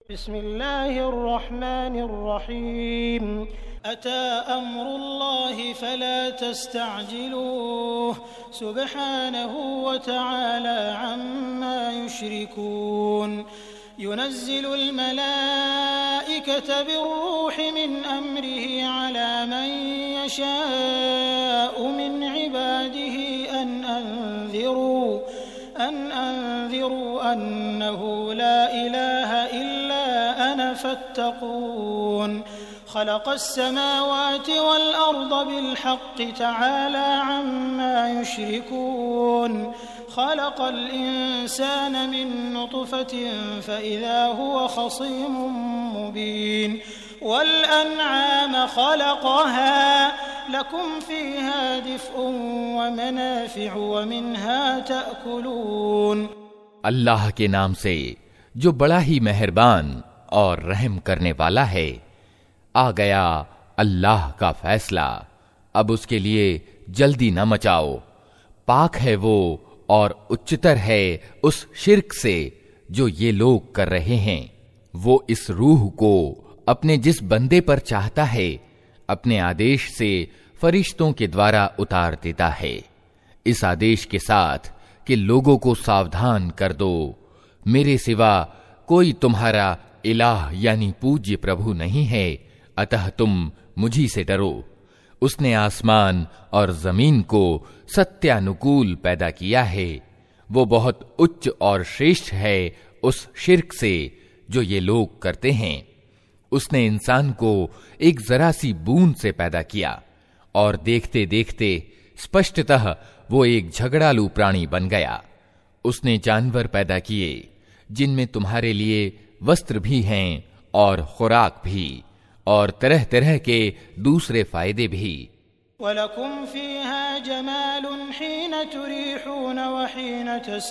बिस्मिल्लाहिर्रहमानिर्रहीम अता अम्रुल्लाहि फला तस्तअजिलूह सुब्हानहु व तआला अम्मा युश्रिकून युनज़्ज़िलुल मलाइकत बिर्रूहि मिन अम्रिहि अला मन यशाअु मिन इबादिहि अन अंज़िरू अन्नहु ला इलाहा इल्ला अना फत्तक़ून खलक़स समावाति वल अर्द बिल हक़्क़ि तआला अम्मा युश्रिकून खलक़ल इंसान मिन नुत्फ़तिन फ़इज़ा हुवा ख़सीमुम मुबीन वल अनआम खलक़हा लकुम फ़ीहा दिफ़्उन व मनाफ़िअु व मिन्हा तअकुलून। अल्लाह के नाम से जो बड़ा ही मेहरबान और रहम करने वाला है। आ गया अल्लाह का फैसला, अब उसके लिए जल्दी न मचाओ। पाक है वो और उच्चतर है उस शिर्क से जो ये लोग कर रहे हैं। वो इस रूह को अपने जिस बंदे पर चाहता है अपने आदेश से फरिश्तों के द्वारा उतार देता है, इस आदेश के साथ कि लोगों को सावधान कर दो, मेरे सिवा कोई तुम्हारा इलाह यानी पूज्य प्रभु नहीं है, अतः तुम मुझी से डरो। उसने आसमान और जमीन को सत्यानुकूल पैदा किया है। वो बहुत उच्च और श्रेष्ठ है उस शिर्क से जो ये लोग करते हैं। उसने इंसान को एक जरा सी बूंद से पैदा किया और देखते देखते स्पष्टतः वो एक झगड़ालू प्राणी बन गया। उसने जानवर पैदा किए जिनमें तुम्हारे लिए वस्त्र भी हैं और खुराक भी और तरह तरह के दूसरे फायदे भी। वलकुम फ़ीहा जमालुन हीन तुरीहून व हीन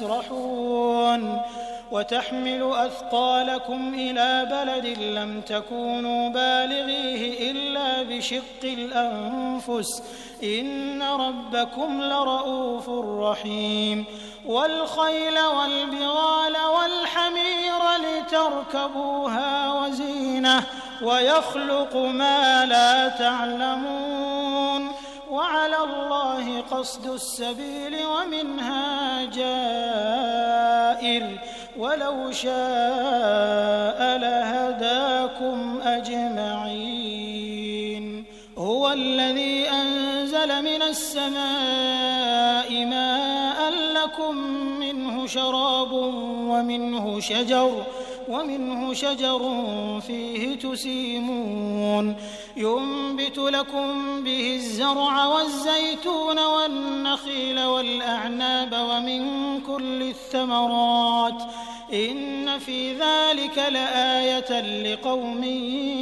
तसरहून वतहमिलु अथक़ालकुम इला बलदिन लम तकूनू बालिग़ीहि इल्ला बिशिक़्क़िल अन्फ़ुस इन्न रब्बकुम लरऊफ़ुर रहीम वल ख़ैल वल बिग़ाल वल हमीर लितरकबूहा व ज़ीनह व यख़्लुक़ु मा ला तअलमून वअला अल्लाहि क़स्दुस सबील व मिन्हा जाइर वलौ शाअ लहदाकुम अजमईन हुवल्लज़ी अंज़ल मिनस समाइ माअन लकुम मिन्हु शराबुन व मिन्हु शजरुन फ़ीहि तुसीमून युंबितु लकुम बिहि ज़रअ वज़्ज़ैतून वन्नख़ील वल्अअनाब व मिन कुल्लि थमरात इन्न फ़ी ज़ालिक लआयतन लिक़ौमिन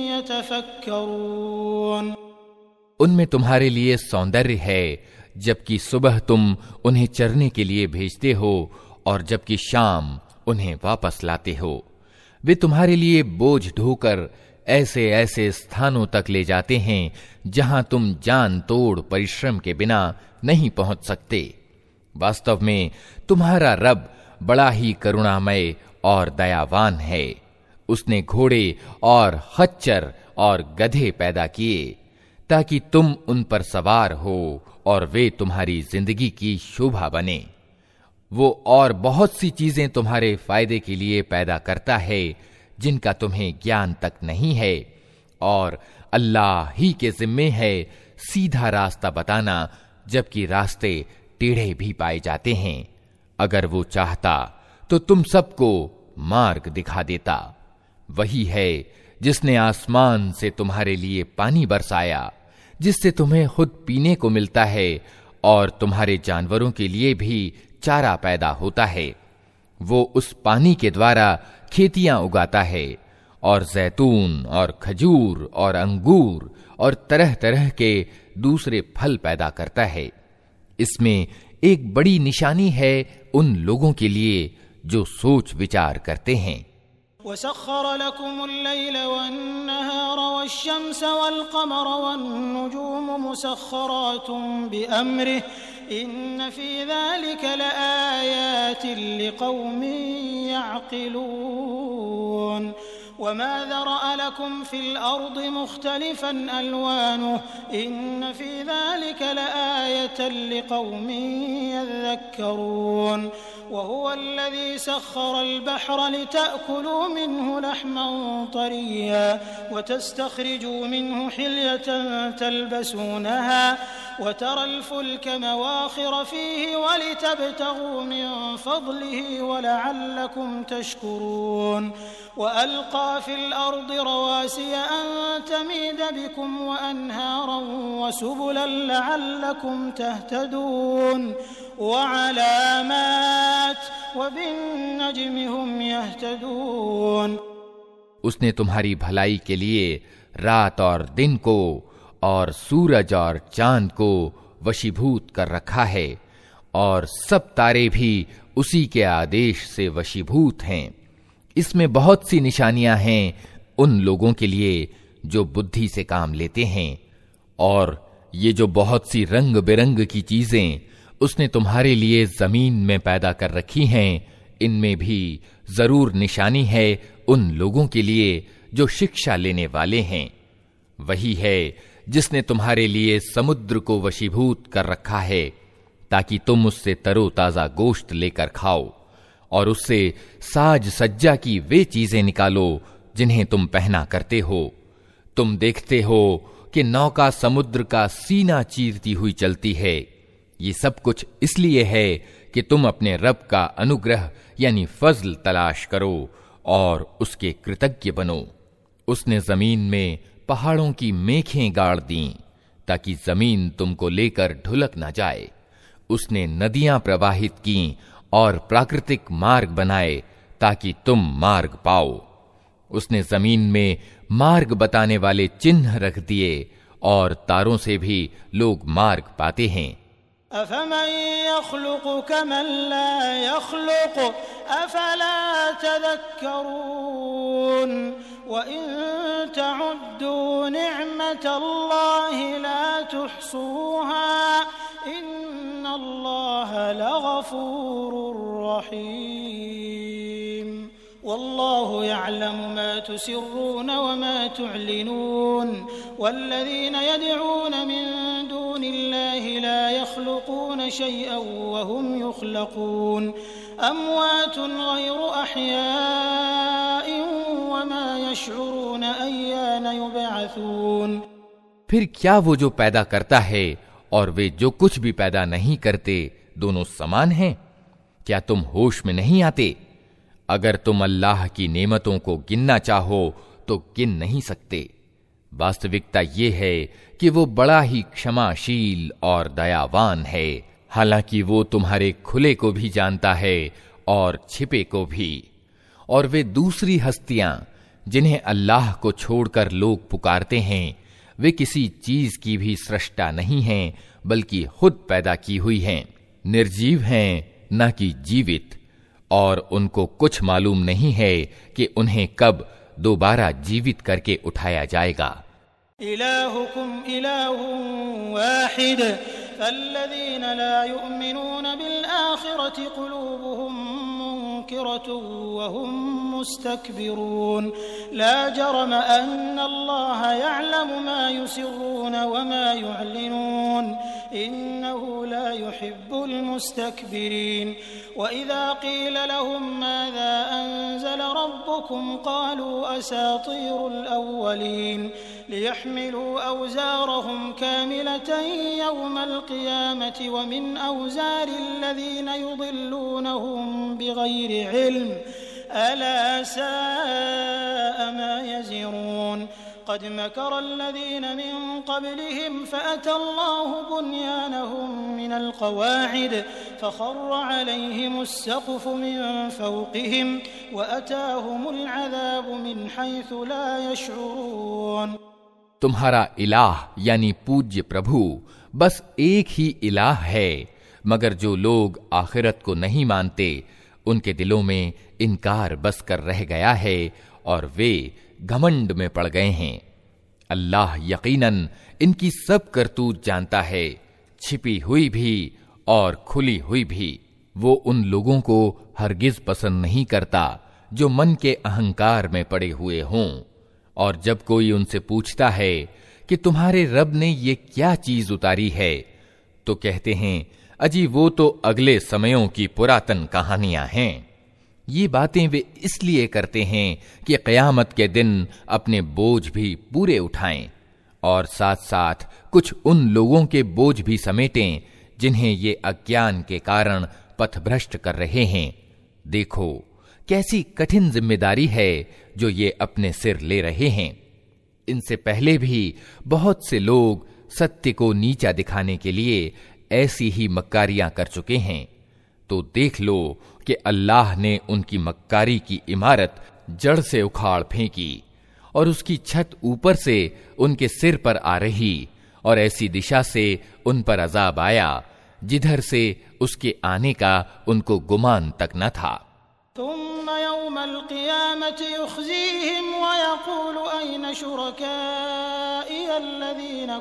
यतफ़क्करून। उनमें तुम्हारे लिए सौंदर्य है जबकि सुबह तुम उन्हें चरने के लिए भेजते हो और जबकि शाम उन्हें वापस लाते हो। वे तुम्हारे लिए बोझ ढोकर ऐसे ऐसे स्थानों तक ले जाते हैं जहां तुम जान तोड़ परिश्रम के बिना नहीं पहुंच सकते। वास्तव में तुम्हारा रब बड़ा ही करुणामय और दयावान है। उसने घोड़े और खच्चर और गधे पैदा किए ताकि तुम उन पर सवार हो और वे तुम्हारी जिंदगी की शोभा बने। वो और बहुत सी चीजें तुम्हारे फायदे के लिए पैदा करता है जिनका तुम्हें ज्ञान तक नहीं है, और अल्लाह ही के जिम्मे है सीधा रास्ता बताना जबकि रास्ते टेढ़े भी पाए जाते हैं। अगर वो चाहता तो तुम सबको मार्ग दिखा देता। वही है जिसने आसमान से तुम्हारे लिए पानी बरसाया जिससे तुम्हें खुद पीने को मिलता है और तुम्हारे जानवरों के लिए भी चारा पैदा होता है। वो उस पानी के द्वारा खेतियां उगाता है और जैतून और खजूर और अंगूर और तरह तरह के दूसरे फल पैदा करता है। इसमें एक बड़ी निशानी है उन लोगों के लिए जो सोच विचार करते हैं। वसख्खर लकुमुल लैल वन्नहार वश्शम्स वल्क़मर वन्नुजूम मुसख्खरातुम बिअम्रिहि इन्न फ़ी ज़ालिक लआयातिन लिक़ौमिन यअक़िलून वमा ज़रअ लकुम फ़िल अर्दि मुख़्तलिफ़न अलवानुहु इन्न फ़ी ज़ालिका लआयतन लिक़ौमिन यज़क्करून वहुवा अल्लज़ी सख़्ख़रल बहरा लितअकुलू मिन्हु लहमन तरिय्या वतस्तख़रिजू मिन्हु हिल्यतन तल्बसूनहा वतरल फ़ुल्क मवाख़िर फ़ीहि वलितब्तग़ू मिन फ़ज़लिहि वलअल्लकुम तशकुरून वअल्क़ा फ़िल अर्दि रवासिय अन तमीद बिकुम वअन्हारन वसुबुलन लअल्लकुम तहतदून वअलामात वबिन्नज्मि हुम यहतदून। उसने तुम्हारी भलाई के लिए रात और दिन को और सूरज और चांद को वशीभूत कर रखा है और सब तारे भी उसी के आदेश से वशीभूत हैं। इसमें बहुत सी निशानियां हैं उन लोगों के लिए जो बुद्धि से काम लेते हैं। और ये जो बहुत सी रंग बिरंग की चीजें उसने तुम्हारे लिए जमीन में पैदा कर रखी हैं, इनमें भी जरूर निशानी है उन लोगों के लिए जो शिक्षा लेने वाले हैं। वही है जिसने तुम्हारे लिए समुद्र को वशीभूत कर रखा है ताकि तुम उससे तरोताजा गोश्त लेकर खाओ और उससे साज सज्जा की वे चीजें निकालो जिन्हें तुम पहना करते हो। तुम देखते हो कि नौका समुद्र का सीना चीरती हुई चलती है। ये सब कुछ इसलिए है कि तुम अपने रब का अनुग्रह यानी फजल तलाश करो और उसके कृतज्ञ बनो। उसने जमीन में पहाड़ों की मेखें गाड़ दी ताकि जमीन तुमको लेकर ढुलक न जाए। उसने नदियां प्रवाहित की और प्राकृतिक मार्ग बनाए ताकि तुम मार्ग पाओ। उसने जमीन में मार्ग बताने वाले चिन्ह रख दिए और तारों से भी लोग मार्ग पाते हैं। अफमन यख्लुकु कमन ला यख्लुकु अफला तज़क्करून व इन तउद्दू निअमतल्लाहि ला तुहसूहा इन्नल्लाह लगफूरुर रहीम वल्लाहु यअलमु मा तुसिर्रून व मा तुअलिनून वल्लज़ीना यदऊन मिन दूनिल्लाहि ला यख्लुकून शैअन व हुम युख्लकून अमवातुन गैरु अहयाइन व मा यशऊरून अय्यान युबअसून। फिर क्या वो जो पैदा करता है और वे जो कुछ भी पैदा नहीं करते दोनों समान हैं? क्या तुम होश में नहीं आते? अगर तुम अल्लाह की नेमतों को गिनना चाहो तो गिन नहीं सकते। वास्तविकता ये है कि वो बड़ा ही क्षमाशील और दयावान है। हालांकि वो तुम्हारे खुले को भी जानता है और छिपे को भी। और वे दूसरी हस्तियां जिन्हें अल्लाह को छोड़कर लोग पुकारते हैं, वे किसी चीज की भी सृष्टा नहीं हैं, बल्कि खुद पैदा की हुई हैं। निर्जीव हैं न कि जीवित, और उनको कुछ मालूम नहीं है कि उन्हें कब दोबारा जीवित करके उठाया जाएगा। इलाहुकुम इलाहुन वाहिद फल्लज़ीना ला युमिनून बिल आखिरति क़ुलूबुहुम मुनकिरतुन व हुम मुस्तकबिरून ला जरम अन्नल्लाह यअलमु मा युसिर्रून व मा युअलिनून इन्नहु ला युहिब्बुल मुस्तकबिरीन व इज़ा क़ील लहुम माज़ा अंज़ल रब्बुकुम क़ालू असातीरुल अव्वलीन लियहमिलू औज़ारहुम कामिलतन यौमल क़ियामति व मिन औज़ारिल्लज़ीन युज़िल्लूनहुम बिग़ैरि इल्म अला साअ मा यज़िरून क़द मकरल्लज़ीन मिन क़ब्लिहिम फ़अतल्लाहु बुन्यानहुम मिनल क़वाइद फ़ख़र्र अलैहिमुस्सक़्फ़ु मिन फ़ौक़िहिम व अताहुमुल अज़ाबु मिन हैथु ला यशऊरून। तुम्हारा इलाह यानी पूज्य प्रभु बस एक ही इलाह है, मगर जो लोग आखिरत को नहीं मानते उनके दिलों में इनकार बस कर रह गया है और वे घमंड में पड़ गए हैं। अल्लाह यकीनन इनकी सब करतूत जानता है, छिपी हुई भी और खुली हुई भी। वो उन लोगों को हरगिज पसंद नहीं करता जो मन के अहंकार में पड़े हुए हों। और जब कोई उनसे पूछता है कि तुम्हारे रब ने ये क्या चीज उतारी है, तो कहते हैं, अजी वो तो अगले समयों की पुरातन कहानियां हैं। ये बातें वे इसलिए करते हैं कि क़यामत के दिन अपने बोझ भी पूरे उठाएं और साथ साथ कुछ उन लोगों के बोझ भी समेटें जिन्हें ये अज्ञान के कारण पथभ्रष्ट कर रहे हैं। देखो कैसी कठिन जिम्मेदारी है जो ये अपने सिर ले रहे हैं। इनसे पहले भी बहुत से लोग सत्य को नीचा दिखाने के लिए ऐसी ही मक्कारियां कर चुके हैं। तो देख लो कि अल्लाह ने उनकी मक्कारी की इमारत जड़ से उखाड़ फेंकी और उसकी छत ऊपर से उनके सिर पर आ रही और ऐसी दिशा से उन पर अजाब आया जिधर से उसके आने का उनको गुमान तक न था। सुम्मा यौमल क़ियामति युख़ज़ीहिम व यक़ूलु अय्न शुरकाई अल्लज़ीना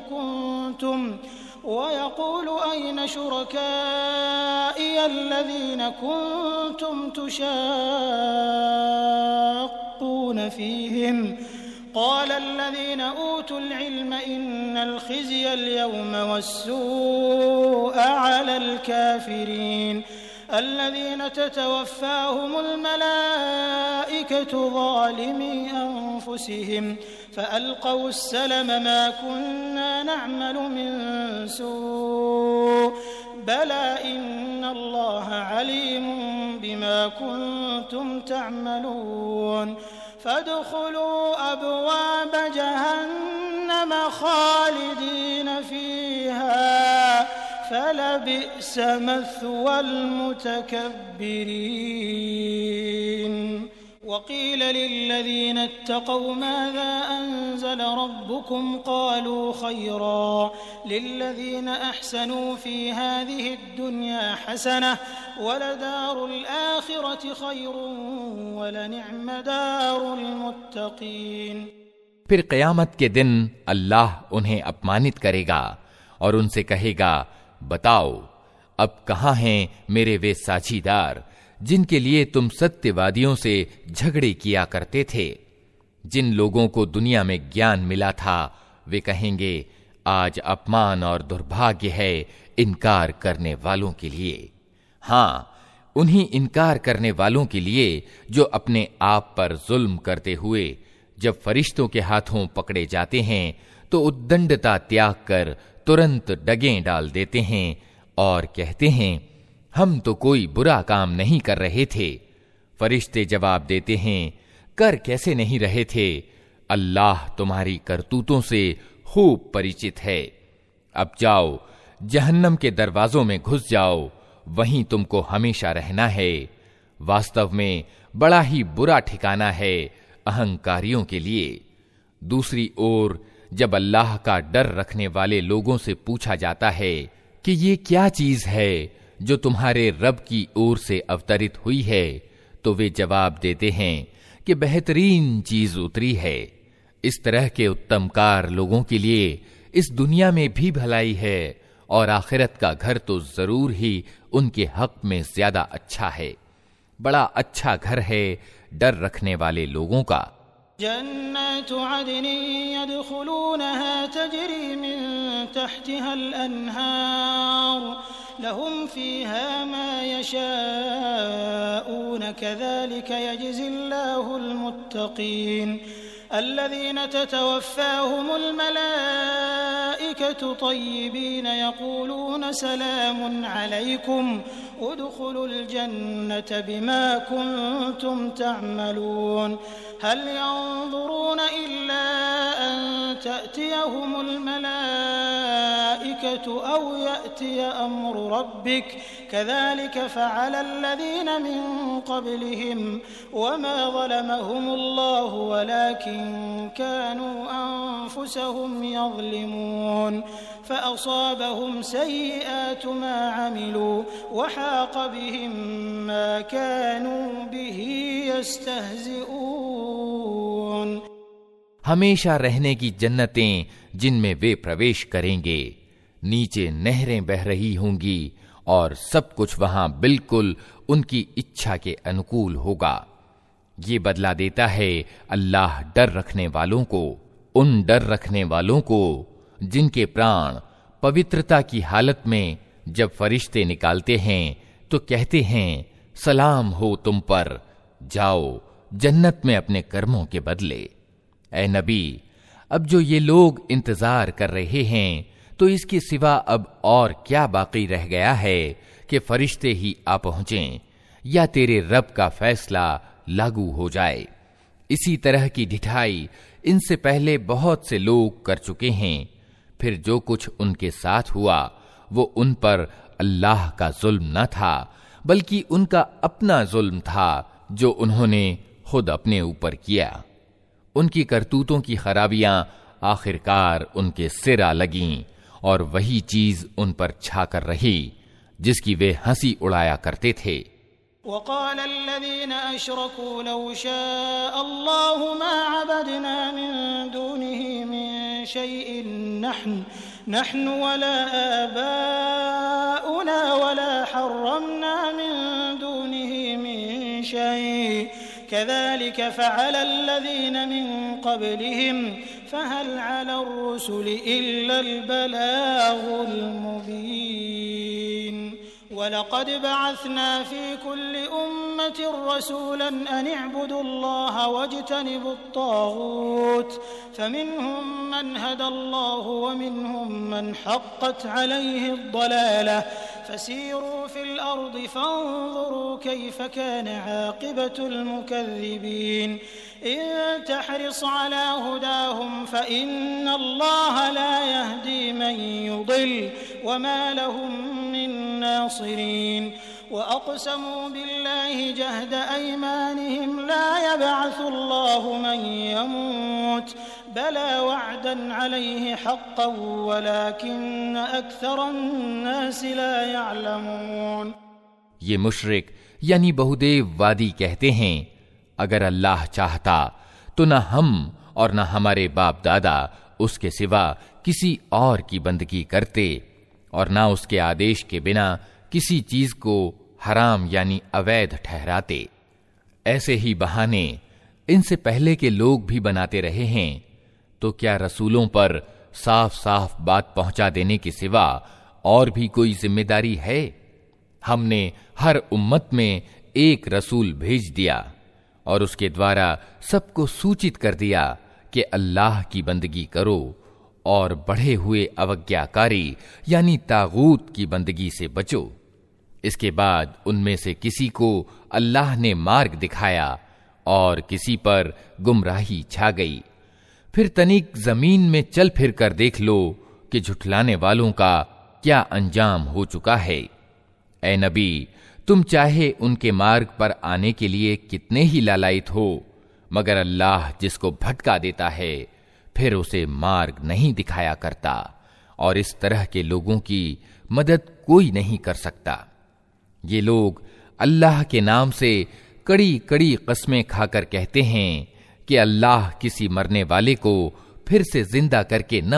कुन्तुम तुशाक़्क़ून फ़ीहिम क़ाल अल्लज़ीना ऊतुल इल्म इन्नल ख़िज़्य अल-यौम वस्सूअ अलल काफ़िरीन अल्लज़ीना ततवफ़्फ़ाहुमुल मलाइकतु ज़ालिमी अन्फ़ुसिहिम फ़अल्क़ौस्सलम मा कुन्ना नअमलु मिन सूअ बला इन्नल्लाह अलीमुम बिमा कुन्तुम तअमलून फ़अद्ख़ुलू अब्वाब जहन्नम ख़ालिदीन फ़ीहा फलबिअस मथवल मुतकब्बिरीन वक़ील लिल्लज़ीना इत्तक़ौ माज़ा अनज़ल रब्बुकुम क़ालू ख़ैरा लिल्लज़ीना अहसनू फ़ी हाज़िहि दुन्या हसनह वलदारुल आख़िरति ख़ैरुन वलनिअम दारुल मुत्तक़ीन। फिर क़यामत के दिन अल्लाह उन्हें अपमानित करेगा और उनसे कहेगा, बताओ अब कहाँ हैं मेरे वे साझीदार जिनके लिए तुम सत्यवादियों से झगड़े किया करते थे। जिन लोगों को दुनिया में ज्ञान मिला था वे कहेंगे, आज अपमान और दुर्भाग्य है इनकार करने वालों के लिए। हाँ, उन्हीं इनकार करने वालों के लिए जो अपने आप पर जुल्म करते हुए जब फरिश्तों के हाथों पकड़े जाते हैं तो उद्दंडता त्याग कर तुरंत डगें डाल देते हैं और कहते हैं, हम तो कोई बुरा काम नहीं कर रहे थे। फरिश्ते जवाब देते हैं, कर कैसे नहीं रहे थे, अल्लाह तुम्हारी करतूतों से खूब परिचित है। अब जाओ जहन्नम के दरवाजों में घुस जाओ, वहीं तुमको हमेशा रहना है। वास्तव में बड़ा ही बुरा ठिकाना है अहंकारियों के लिए। दूसरी ओर जब अल्लाह का डर रखने वाले लोगों से पूछा जाता है कि ये क्या चीज है जो तुम्हारे रब की ओर से अवतरित हुई है, तो वे जवाब देते हैं कि बेहतरीन चीज उतरी है। इस तरह के उत्तमकार लोगों के लिए इस दुनिया में भी भलाई है और आखिरत का घर तो जरूर ही उनके हक में ज्यादा अच्छा है। बड़ा अच्छा घर है डर रखने वाले लोगों का। जन्नतु अदनिन यदखुलूनहा तजरी मिन तहतिहल अन्हार लहुम फीहा मा यशाऊन कज़ालिक यजज़िल्लाहुल मुत्तक़ीन الذين تتوفاهم الملائكة طيبين يقولون سلام عليكم ادخلوا الجنة بما كنتم تعملون هل ينظرون إلا أن تأتيهم الملائكة أو يأتي أمر ربك كذلك فعل الذين من قبلهم وما ظلمهم الله ولكن كانوا أنفسهم يظلمون فأصابهم سيئات ما عملوا وحاق بهم ما كانوا به يستهزئون। हमेशा रहने की जन्नतें जिनमें वे प्रवेश करेंगे, नीचे नहरें बह रही होंगी और सब कुछ वहां बिल्कुल उनकी इच्छा के अनुकूल होगा। ये बदला देता है अल्लाह डर रखने वालों को, उन डर रखने वालों को जिनके प्राण पवित्रता की हालत में जब फरिश्ते निकालते हैं तो कहते हैं सलाम हो तुम पर, जाओ जन्नत में अपने कर्मों के बदले। ए नबी, अब जो ये लोग इंतजार कर रहे हैं तो इसके सिवा अब और क्या बाकी रह गया है कि फरिश्ते ही आ पहुंचें या तेरे रब का फैसला लागू हो जाए। इसी तरह की ढिठाई इनसे पहले बहुत से लोग कर चुके हैं। फिर जो कुछ उनके साथ हुआ वो उन पर अल्लाह का जुल्म न था, बल्कि उनका अपना जुल्म था जो उन्होंने खुद अपने ऊपर किया। उनकी करतूतों की खराबियां आखिरकार उनके सिर आ लगीं और वही चीज उन पर छाकर रही जिसकी वे हंसी उड़ाया करते थे। वक़ाल अल्लज़ीना अशरकू लौ शाअ अल्लाहु मा अबदना मिन दूनिही मिन शैइन नहनु वला आबाउना वला हर्रमना मिन दूनिही मिन शै कज़ालिक फ़अल अल्लज़ीना मिन क़ब्लिहिम फ़हल अला अर्रुसुलि इल्ला अल-बलागुल मुबीन। वलक़द बअसना फ़ी कुल्लि उम्मतिन रसूलन अन इअ्बुदुल्लाह वज्तनिबुत ताग़ूत फ़मिनहुम मन हदल्लाहु वमिनहुम मन हक़्क़त अलैहि अद-दलालह फ़सीरू फ़िल अर्दि फ़न्ज़ुरू कैफ़ कान आक़िबतुल मुकज़्ज़िबीन। इन तहरिस अला हुदाहुम फ़इन्नल्लाह ला यहदी मन युदिल वमा लहुम मिन नासिरीन। वअक़समू बिल्लाहि जहद ऐमानिहिम ला यबअसुल्लाहु मन यमूत बला वअदन अलैहि हक़्क़न वलाकिन्न अक्सरन्नासि ला यअलमून। ये मुशरिक यानी बहुदेव वादी कहते हैं, अगर अल्लाह चाहता तो न हम और न हमारे बाप दादा उसके सिवा किसी और की बंदगी करते और न उसके आदेश के बिना किसी चीज को हराम यानी अवैध ठहराते। ऐसे ही बहाने इनसे पहले के लोग भी बनाते रहे हैं। तो क्या रसूलों पर साफ साफ बात पहुंचा देने के सिवा और भी कोई जिम्मेदारी है? हमने हर उम्मत में एक रसूल भेज दिया और उसके द्वारा सबको सूचित कर दिया कि अल्लाह की बंदगी करो और बढ़े हुए अवज्ञाकारी यानी तागूत की बंदगी से बचो। इसके बाद उनमें से किसी को अल्लाह ने मार्ग दिखाया और किसी पर गुमराही छा गई। फिर तनिक जमीन में चल फिर कर देख लो कि झुठलाने वालों का क्या अंजाम हो चुका है। ए नबी, तुम चाहे उनके मार्ग पर आने के लिए कितने ही लालायित हो, मगर अल्लाह जिसको भटका देता है फिर उसे मार्ग नहीं दिखाया करता और इस तरह के लोगों की मदद कोई नहीं कर सकता। ये लोग अल्लाह के नाम से कड़ी कड़ी कस्में खाकर कहते हैं कि अल्लाह किसी मरने वाले को फिर से जिंदा करके न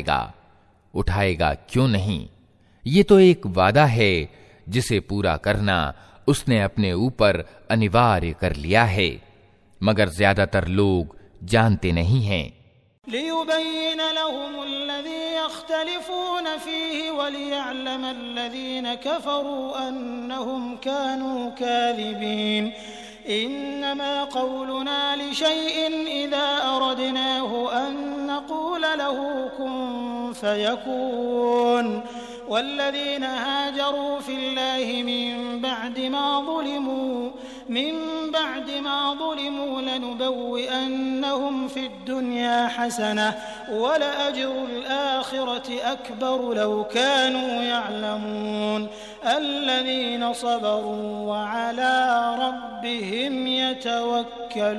उठाएगा क्यों नहीं। ये तो एक वादा है जिसे पूरा करना उसने अपने ऊपर अनिवार्य कर लिया है, मगर ज्यादातर लोग जानते नहीं हैं। लियुबय्यिन लहुमुल्लज़ी यख्तलिफून फ़ीहि वलियअलमल्लज़ीन कफ़रू अन्नहुम कानू काज़िबीन। इन्नमा क़ौलुना लिशैइन इज़ा अरदनाहु अन नक़ूल लहू कुन फ़यकून। वल्लज़ीन हाजरू फ़िल्लाहि मिन बअदि मा ज़ुलिमू लनुबव्विअन्नहुम फ़िद्दुन्या हसनह वलअज्रुल आख़िरति अकबर लौ कानू यअलमून। अल्लज़ीन सबरू वअला रब्बिहिम यतवक्कलून।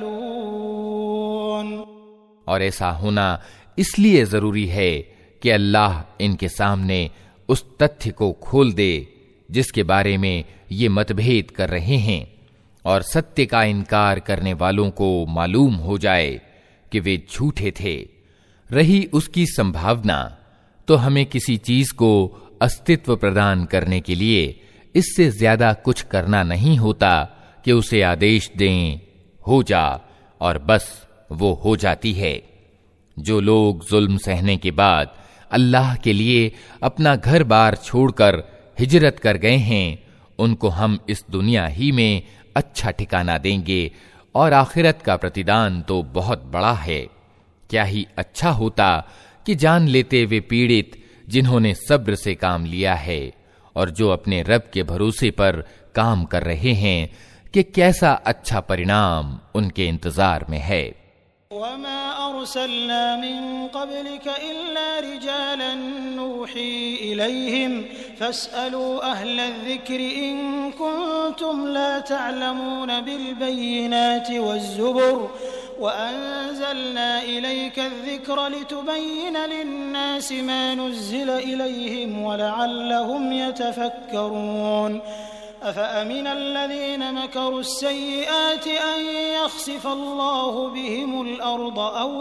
और ऐसा होना इसलिए जरूरी है कि अल्लाह इनके सामने उस तथ्य को खोल दे जिसके बारे में ये मतभेद कर रहे हैं और सत्य का इनकार करने वालों को मालूम हो जाए कि वे झूठे थे। रही उसकी संभावना तो हमें किसी चीज को अस्तित्व प्रदान करने के लिए इससे ज्यादा कुछ करना नहीं होता कि उसे आदेश दें हो जा, और बस वो हो जाती है। जो लोग जुल्म सहने के बाद अल्लाह के लिए अपना घर बार छोड़कर हिजरत कर गए हैं, उनको हम इस दुनिया ही में अच्छा ठिकाना देंगे और आखिरत का प्रतिदान तो बहुत बड़ा है। क्या ही अच्छा होता कि जान लेते वे पीड़ित जिन्होंने सब्र से काम लिया है और जो अपने रब के भरोसे पर काम कर रहे हैं कि कैसा अच्छा परिणाम उनके इंतजार में है। वमा अरसलना मिन क़ब्लिक इल्ला रिजालन नूही इलैहिम फस्अलू अहल ज़िक्रि इन कुंतुम ला तअलमून बिल बय्यिनाति वज़्ज़ुबुर वअंज़लना इलैका ज़िक्र लितुबय्यिन लिन्नासि मा नुज़्ज़िल इलैहिम वलअल्लहुम यतफ़क्करून अफ़अमिन अल्लज़ीन मकरू अस्सय्यिआति अन यख़सिफ़ अल्लाहु बिहिमुल अर्द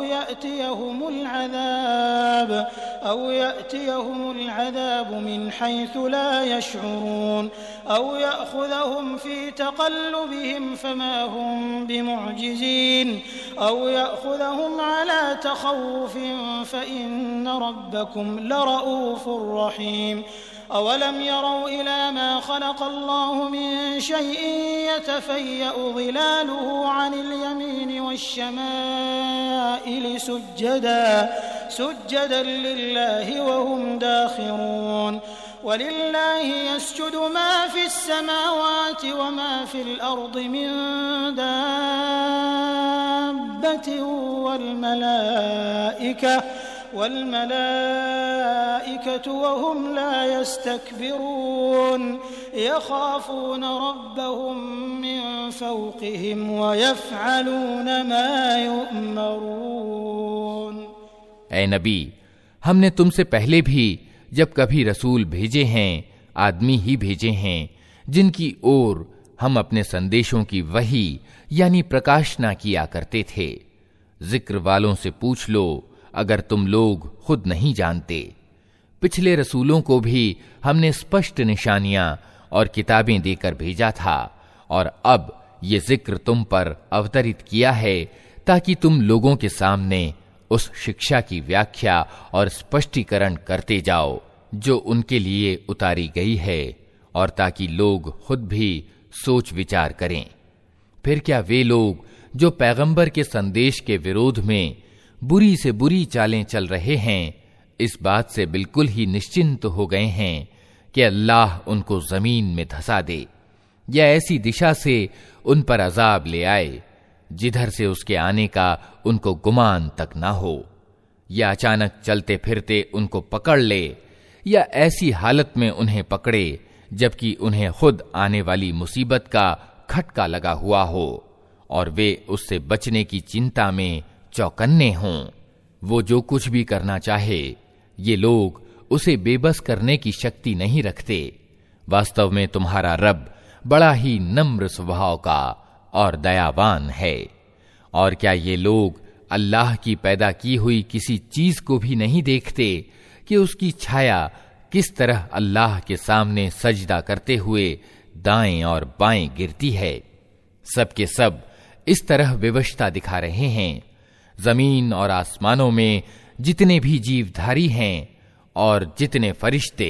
औ यअतियहुमुल अज़ाब मिन हैथु ला यशऊरून औ यअख़ुज़हुम फ़ी तक़ल्लुबिहिम फमा हुम बिमुअजिज़ीन औ यअख़ुज़हुम अला तख़व्वुफ़िन फ़इन्न रब्बकुम लरऊफ़ुर रहीम अवलम यरौ इला मा ख़लक़ल्लाहु मिन शैइन यतफ़य्यअु ज़िलालुहु अनिल यमीनि वश्शमाइलि सुज्जदन लिल्लाहि वहुम दाखिरून वलिल्लाहि यस्जुदु मा फ़िस समावाति वमा फ़िल अर्दि मिन दाब्बतिन वल्मलाइकतु वहुम ला यस्तकबिरून यख़ाफ़ून रब्बहुम मिन फ़ौक़िहिम वयफ़अलून मा युअमरून। ऐ नबी, हमने तुमसे पहले भी जब कभी रसूल भेजे हैं, आदमी ही भेजे हैं जिनकी ओर हम अपने संदेशों की वही यानी प्रकाशना किया करते थे। जिक्र वालों से पूछ लो अगर तुम लोग खुद नहीं जानते। पिछले रसूलों को भी हमने स्पष्ट निशानियां और किताबें देकर भेजा था, और अब ये जिक्र तुम पर अवतरित किया है ताकि तुम लोगों के सामने उस शिक्षा की व्याख्या और स्पष्टीकरण करते जाओ जो उनके लिए उतारी गई है, और ताकि लोग खुद भी सोच विचार करें। फिर क्या वे लोग जो पैगंबर के संदेश के विरोध में बुरी से बुरी चालें चल रहे हैं, इस बात से बिल्कुल ही निश्चिंत हो गए हैं कि अल्लाह उनको जमीन में धंसा दे या ऐसी दिशा से उन पर अजाब ले आए जिधर से उसके आने का उनको गुमान तक ना हो, या अचानक चलते फिरते उनको पकड़ ले, या ऐसी हालत में उन्हें पकड़े जबकि उन्हें खुद आने वाली मुसीबत का खटका लगा हुआ हो और वे उससे बचने की चिंता में चौकन्ने हों। वो जो कुछ भी करना चाहे, ये लोग उसे बेबस करने की शक्ति नहीं रखते। वास्तव में तुम्हारा रब बड़ा ही नम्र स्वभाव का और दयावान है। और क्या ये लोग अल्लाह की पैदा की हुई किसी चीज को भी नहीं देखते कि उसकी छाया किस तरह अल्लाह के सामने सजदा करते हुए दाएं और बाएं गिरती है। सब के सब इस तरह विवशता दिखा रहे हैं। जमीन और आसमानों में जितने भी जीवधारी हैं और जितने फरिश्ते,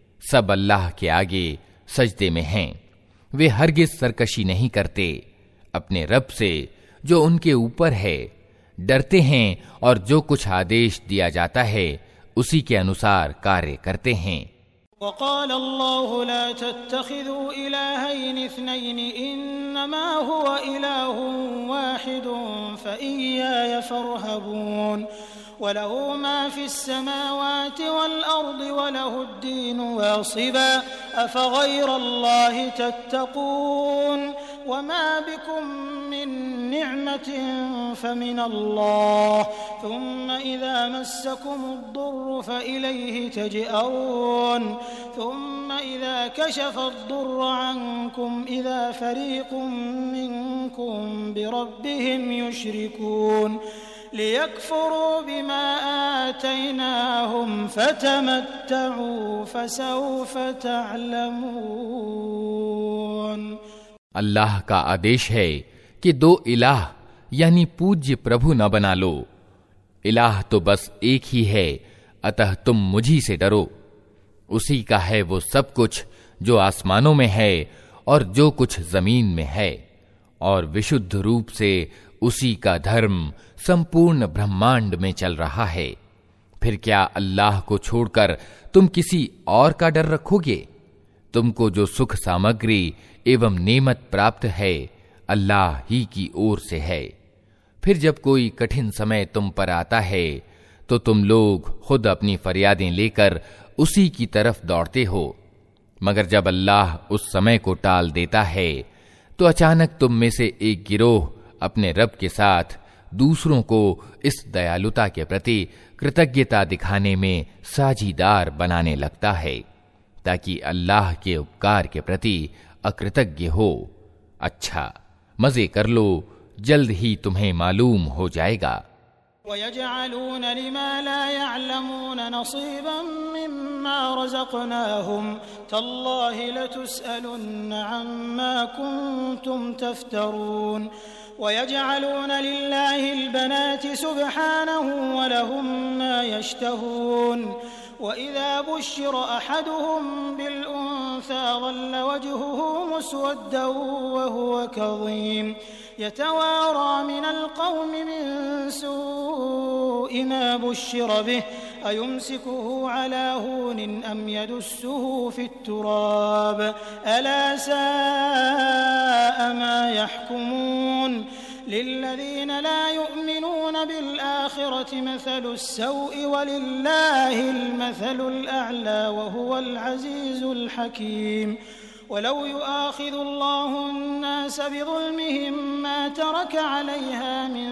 सब अल्लाह के आगे सजदे में हैं। वे हरगिज सरकशी नहीं करते, अपने रब से जो उनके ऊपर है डरते हैं और जो कुछ आदेश दिया जाता है उसी के अनुसार कार्य करते हैं। वक़ाल अल्लाहु ला तत्तखिज़ू इलाहैनि इस्नैनि इन्नमा हुवा इलाहुन वाहिदुन फ़इय्याय फ़र्हबून वलहु मा फ़िस समावाति वल अर्दि वलहुद्दीनु वासिबा अफ़ग़ैरल्लाहि तत्तक़ून वमा बिकुम मिन निअमतिन फ़मिनल्लाह थुम्मा इज़ा मस्सकुमुद्दुर्रु फ़इलैहि तजअरून थुम्मा इज़ा कशफ़द्दुर्र अन्कुम इज़ा फ़रीक़ुम मिनकुम बिरब्बिहिम युश्रिकून लियकफ़ुरू बिमा आतैनाहुम फ़तमत्तऊ फ़सौफ़ तअलमून। अल्लाह का आदेश है कि दो इलाह यानी पूज्य प्रभु न बना लो। इलाह तो बस एक ही है, अतः तुम मुझी से डरो। उसी का है वो सब कुछ जो आसमानों में है और जो कुछ जमीन में है, और विशुद्ध रूप से उसी का धर्म संपूर्ण ब्रह्मांड में चल रहा है। फिर क्या अल्लाह को छोड़कर तुम किसी और का डर रखोगे? तुमको जो सुख सामग्री एवं नेमत प्राप्त है, अल्लाह ही की ओर से है। फिर जब कोई कठिन समय तुम पर आता है तो तुम लोग खुद अपनी फरियादें लेकर उसी की तरफ दौड़ते हो, मगर जब अल्लाह उस समय को टाल देता है तो अचानक तुम में से एक गिरोह अपने रब के साथ दूसरों को इस दयालुता के प्रति कृतज्ञता दिखाने में साझीदार बनाने लगता है, ताकि अल्लाह के उपकार के प्रति अकृतज्ञ हो। अच्छा, मजे कर लो, जल्द ही तुम्हें मालूम हो जाएगा। वयजअलून लिमा ला यअलमून नसीबन मिम्मा रज़क़नाहुम तल्लाहि लतुसअलुन्न अम्मा कुंतुम तफ्तरून। वयजअलून लिल्लाहिल बनाति सुब्हानहु वलहुम मा यश्तहून। वइज़ा बुश्शिर अहदुहुम बिलउन्सा ظل वजहुहु मुस्वद्दन वहुव कज़ीम यतवारा मिनल क़ौमि मिन सूइ मा बुश्शिर बिहि अयुम्सिकुहु अला हूनिन अम यदुस्सुहु फित्तुराब अला साअ मा यहकुमून। लिल्लज़ीन ला युमिनून बिलआखिरति मसलु स्सौइ वलिल्लाहिल मसलुल अअला वहुवल अज़ीज़ुल हकीम। वलौ युआखिज़ुल्लाहु अन्नास बिज़ुल्मिहिम मा तरक अलैहा मिन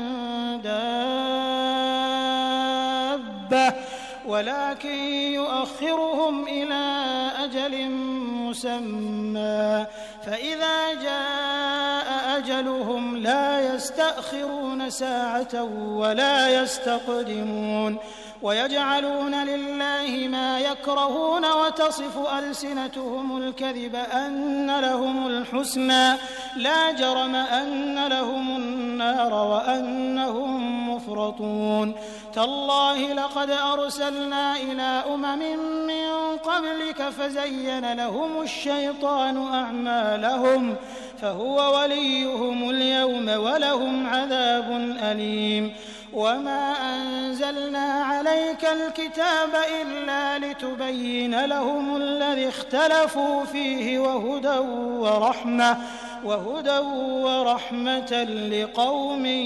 दाब्बह वलाकिन युअख्खिरुहुम इला अजलिन मुसम्मा फ़इज़ा जाअ अजलुहुम ला यस्तअख़िरून साअतन वला यस्तक़दिमून। वयजअलून लिल्लाहि मा यकरहून वतसिफ़ु अल्सिनतुहुमुल कज़िब अन्न लहुमुल हुस्ना ला जरम अन्न लहुमुन नार वअन्नहुम मुफ़रतून। तल्लाहि लक़द अर्सलना इला उममिन मिन क़ब्लिक फ़ज़य्यन लहुमुश शैतानु अअमालहुम फ़हुव वलियुहुमुल यौम वलहुम अज़ाबुन अलीम। वमा अंज़लना अलैकल किताब इल्ला लितुबय्यिन लहुमुल्लज़ी इख्तलफ़ू फ़ीहि वहुदन वरहमतन लिक़ौमिन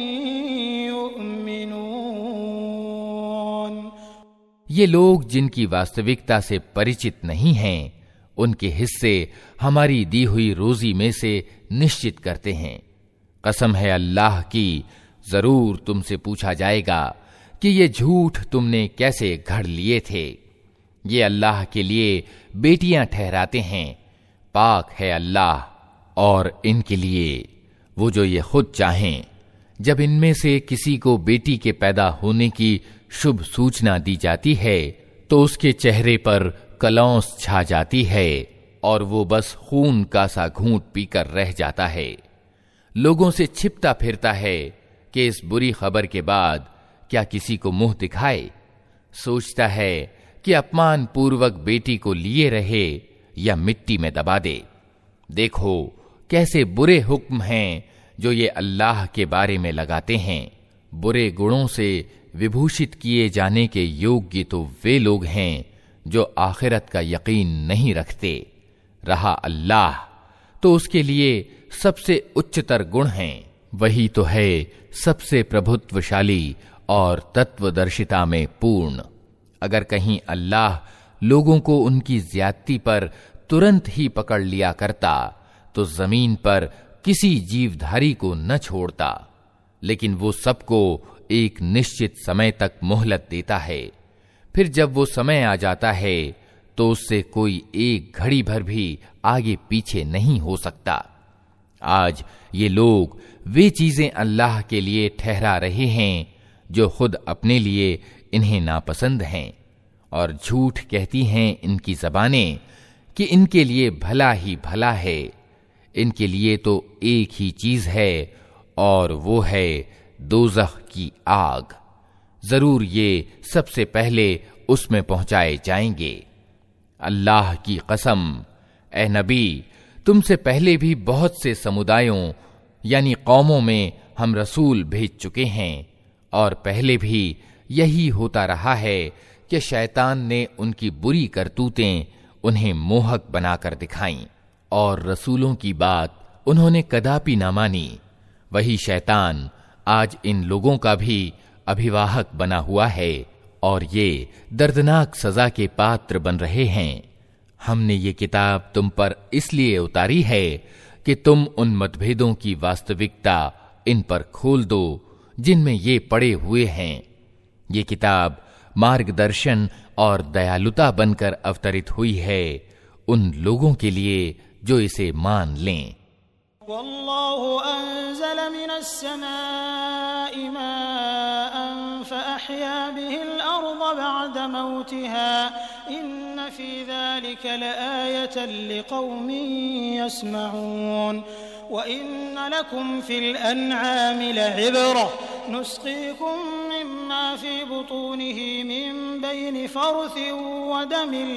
युमिनून। ये लोग जिनकी वास्तविकता से परिचित नहीं हैं, उनके हिस्से हमारी दी हुई रोजी में से निश्चित करते हैं। कसम है अल्लाह की, जरूर तुमसे पूछा जाएगा कि ये झूठ तुमने कैसे घड़ लिए थे। ये अल्लाह के लिए बेटियां ठहराते हैं, पाक है अल्लाह और इनके लिए वो जो ये खुद चाहें। जब इनमें से किसी को बेटी के पैदा होने की शुभ सूचना दी जाती है तो उसके चेहरे पर कलौंस छा जाती है और वो बस खून का सा घूंट पीकर रह जाता है। लोगों से छिपता फिरता है कि इस बुरी खबर के बाद क्या किसी को मुंह दिखाए। सोचता है कि अपमान पूर्वक बेटी को लिए रहे या मिट्टी में दबा दे। देखो कैसे बुरे हुक्म हैं जो ये अल्लाह के बारे में लगाते हैं। बुरे गुणों से विभूषित किए जाने के योग्य तो वे लोग हैं जो आखिरत का यकीन नहीं रखते। रहा अल्लाह तो उसके लिए सबसे उच्चतर गुण हैं। वही तो है सबसे प्रभुत्वशाली और तत्वदर्शिता में पूर्ण। अगर कहीं अल्लाह लोगों को उनकी ज्यादती पर तुरंत ही पकड़ लिया करता तो जमीन पर किसी जीवधारी को न छोड़ता, लेकिन वो सबको एक निश्चित समय तक मोहलत देता है। फिर जब वो समय आ जाता है तो उससे कोई एक घड़ी भर भी आगे पीछे नहीं हो सकता। आज ये लोग वे चीजें अल्लाह के लिए ठहरा रहे हैं जो खुद अपने लिए इन्हें नापसंद हैं, और झूठ कहती हैं इनकी ज़बानें कि इनके लिए भला ही भला है। इनके लिए तो एक ही चीज है और वो है दोज़ख की आग। जरूर ये सबसे पहले उसमें पहुंचाए जाएंगे। अल्लाह की कसम, ए नबी, तुमसे पहले भी बहुत से समुदायों यानी कौमों में हम रसूल भेज चुके हैं, और पहले भी यही होता रहा है कि शैतान ने उनकी बुरी करतूतें उन्हें मोहक बनाकर दिखाईं और रसूलों की बात उन्होंने कदापि ना मानी। वही शैतान आज इन लोगों का भी अभिवाहक बना हुआ है और ये दर्दनाक सजा के पात्र बन रहे हैं। हमने ये किताब तुम पर इसलिए उतारी है कि तुम उन मतभेदों की वास्तविकता इन पर खोल दो जिनमें ये पड़े हुए हैं। ये किताब मार्गदर्शन और दयालुता बनकर अवतरित हुई है उन लोगों के लिए जो इसे मान लें। वल्लाहु अंज़ल मिनस समाई माअन फअहया बिहिल अर्द बअद मौतिहा इन्न फी ज़ालिका लआयतन लिक़ौमिन यस्मऊन व इन्न लकुम फिल अन्आमि लइब्रा नुस्क़ीकुम मिम्मा फी बुतूनिही मिन बैनि फ़रसिन व दमिन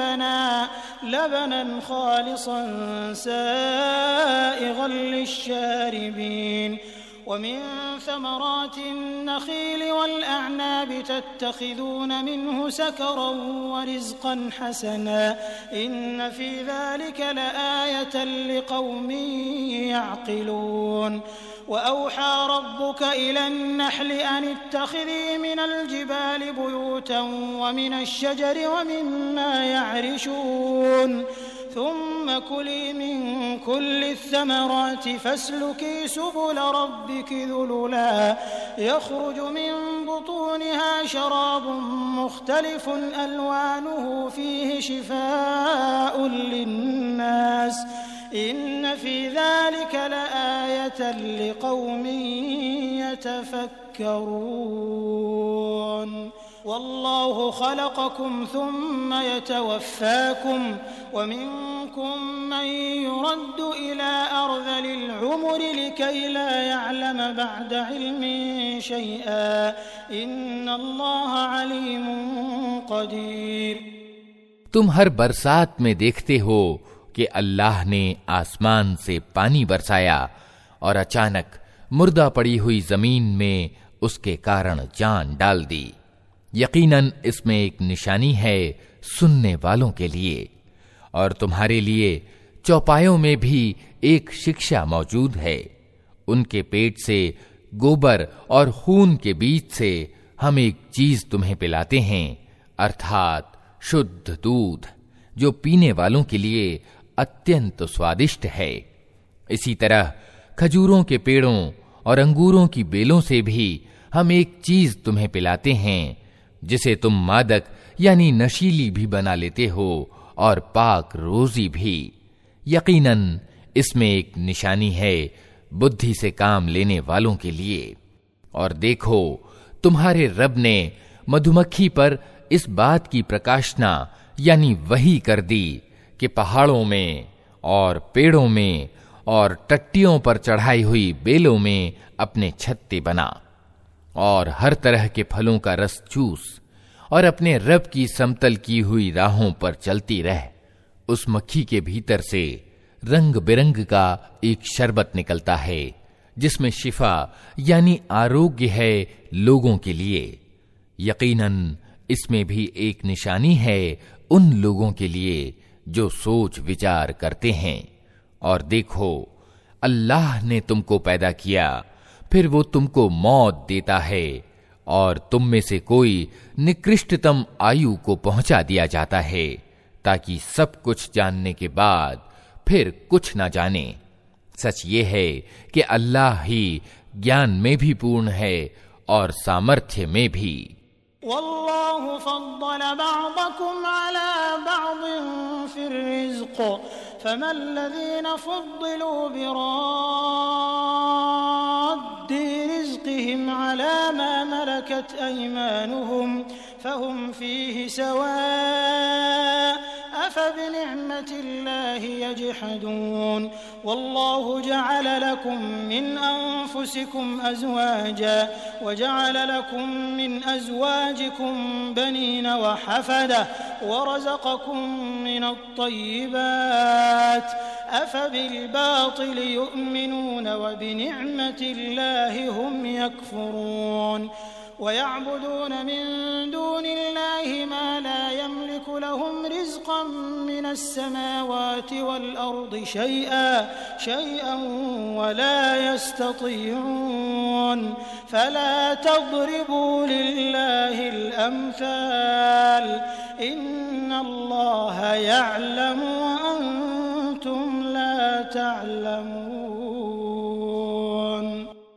लबनन ख़ालिसन साइग़न लिश्शारिबीन व मिन समरातिन नख़ील वल अअनाब तत्तख़िज़ून मिन्हु सकरन व रिज़क़न हसना इन्न फी ज़ालिका लआयतन लिक़ौमिन यअक़िलून वअौहा रब्बुका इलन नहलि अन इत्तख़िज़ी मिनल जिबालि बुयूतन व मिनश शजरि व मिम्मा यअरिशून थुम्मा कुली मिन कुल्लि थमराति फस्लुकी सुबुल रब्बिकी ज़ुलुला यख़्रुजु मिन बुतूनिहा शराबुन मुख़्तलिफ़ुन अलवानुहु फ़ीहि शिफ़ाउन लिन्नास इन्न फ़ी ज़ालिका लआयतन लिक़ौमिन यतफ़क्करून वल्लाहु ख़लक़कुम थुम्मा यतवफ़्फ़ाकुम व मिनकुम मन युरद्दु इला अर्ज़लिल उम्रि लिकई ला यअलम बअद इल्मिन शैअन इन्नल्लाह अलीमुन क़दीर। तुम हर बरसात में देखते हो कि अल्लाह ने आसमान से पानी बरसाया और अचानक मुर्दा पड़ी हुई जमीन में उसके कारण जान डाल दी। यकीनन इसमें एक निशानी है सुनने वालों के लिए, और तुम्हारे लिए चौपायों में भी एक शिक्षा मौजूद है। उनके पेट से गोबर और खून के बीच से हम एक चीज तुम्हें पिलाते हैं, अर्थात शुद्ध दूध, जो पीने वालों के लिए अत्यंत स्वादिष्ट है। इसी तरह खजूरों के पेड़ों और अंगूरों की बेलों से भी हम एक चीज तुम्हें पिलाते हैं जिसे तुम मादक यानी नशीली भी बना लेते हो और पाक रोजी भी। यकीनन इसमें एक निशानी है बुद्धि से काम लेने वालों के लिए। और देखो, तुम्हारे रब ने मधुमक्खी पर इस बात की प्रकाशना यानी वही कर दी कि पहाड़ों में और पेड़ों में और टट्टियों पर चढ़ाई हुई बेलों में अपने छत्ते बना और हर तरह के फलों का रस चूस और अपने रब की समतल की हुई राहों पर चलती रह। उस मक्खी के भीतर से रंग बिरंग का एक शरबत निकलता है जिसमें शिफा यानी आरोग्य है लोगों के लिए। यकीनन इसमें भी एक निशानी है उन लोगों के लिए जो सोच विचार करते हैं। और देखो, अल्लाह ने तुमको पैदा किया, फिर वो तुमको मौत देता है और तुम में से कोई निकृष्टतम आयु को पहुंचा दिया जाता है ताकि सब कुछ जानने के बाद फिर कुछ ना जाने। सच ये है कि अल्लाह ही ज्ञान में भी पूर्ण है और सामर्थ्य में भी। वल्लाहु फद्दल बअदकुम अला बअदिन फिर रिज़्क़ फमल्लज़ीना फुद्दिलू बिरद्दि रिज़्क़िहिम अला मा मलकत अयमानुहुम फहुम फीहि सवा अफ़बिनिअमतिल्लाहि यजहदून वल्लाहु जअल लकुम मिन अनफुसिकुम अज़वाजा वजअल लकुम मिन अज़वाजिकुम बनीन वहफ़दा वरज़क़कुम मिनत्तय्यिबात अफ़बिलबातिल यु'मिनून वबिनिअमतिल्लाहि हुम यकफ़ुरून वयअबुदून मिन दूनिल्लाहि मा ला यमलिकु लहुम रिज़क़न मिनस्समावाति वल्अर्दि शैअन वला यस्ततीऊन फला तضرबू लिल्लाहिल अम्साल इन्नल्लाह यअलमु व अंतुम ला तअलमून।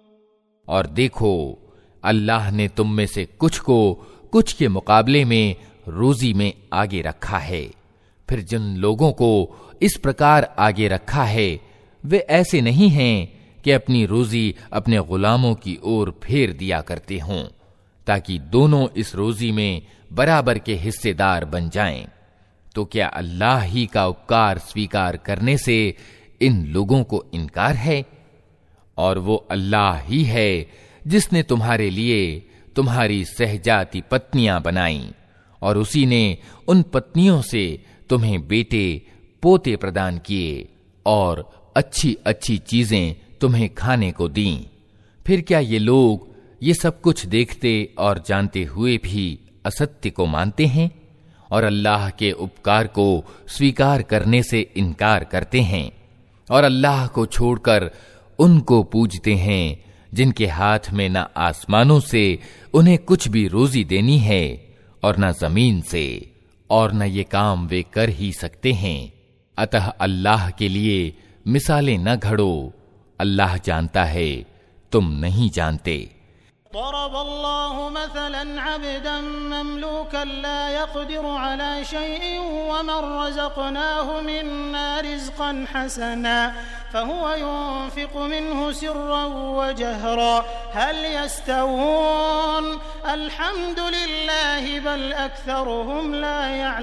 और देखो, अल्लाह ने तुम में से कुछ को कुछ के मुकाबले में रोजी में आगे रखा है। फिर जिन लोगों को इस प्रकार आगे रखा है वे ऐसे नहीं हैं कि अपनी रोजी अपने गुलामों की ओर फेर दिया करते हों, ताकि दोनों इस रोजी में बराबर के हिस्सेदार बन जाएं। तो क्या अल्लाह ही का उपकार स्वीकार करने से इन लोगों को इनकार है? और वो अल्लाह ही है जिसने तुम्हारे लिए तुम्हारी सहजाती पत्नियां बनाईं और उसी ने उन पत्नियों से तुम्हें बेटे पोते प्रदान किए और अच्छी अच्छी चीजें तुम्हें खाने को दीं। फिर क्या ये लोग ये सब कुछ देखते और जानते हुए भी असत्य को मानते हैं और अल्लाह के उपकार को स्वीकार करने से इनकार करते हैं और अल्लाह को छोड़कर उनको पूजते हैं जिनके हाथ में न आसमानों से उन्हें कुछ भी रोजी देनी है और न जमीन से, और न ये काम वे कर ही सकते हैं। अतः अल्लाह के लिए मिसालें न घड़ो, अल्लाह जानता है तुम नहीं जानते। ضربल्लाहु मसलन अब्दन ममलूकन ला यक़दिरु अला शैइन वमन रज़क़नाहु मिन्ना रिज़क़न हसना फहुव युन्फ़िक़ु मिन्हु सिर्रन वजहरा हल यस्तवून अल्हम्दुलिल्लाहि बल अक्सरुहुम ला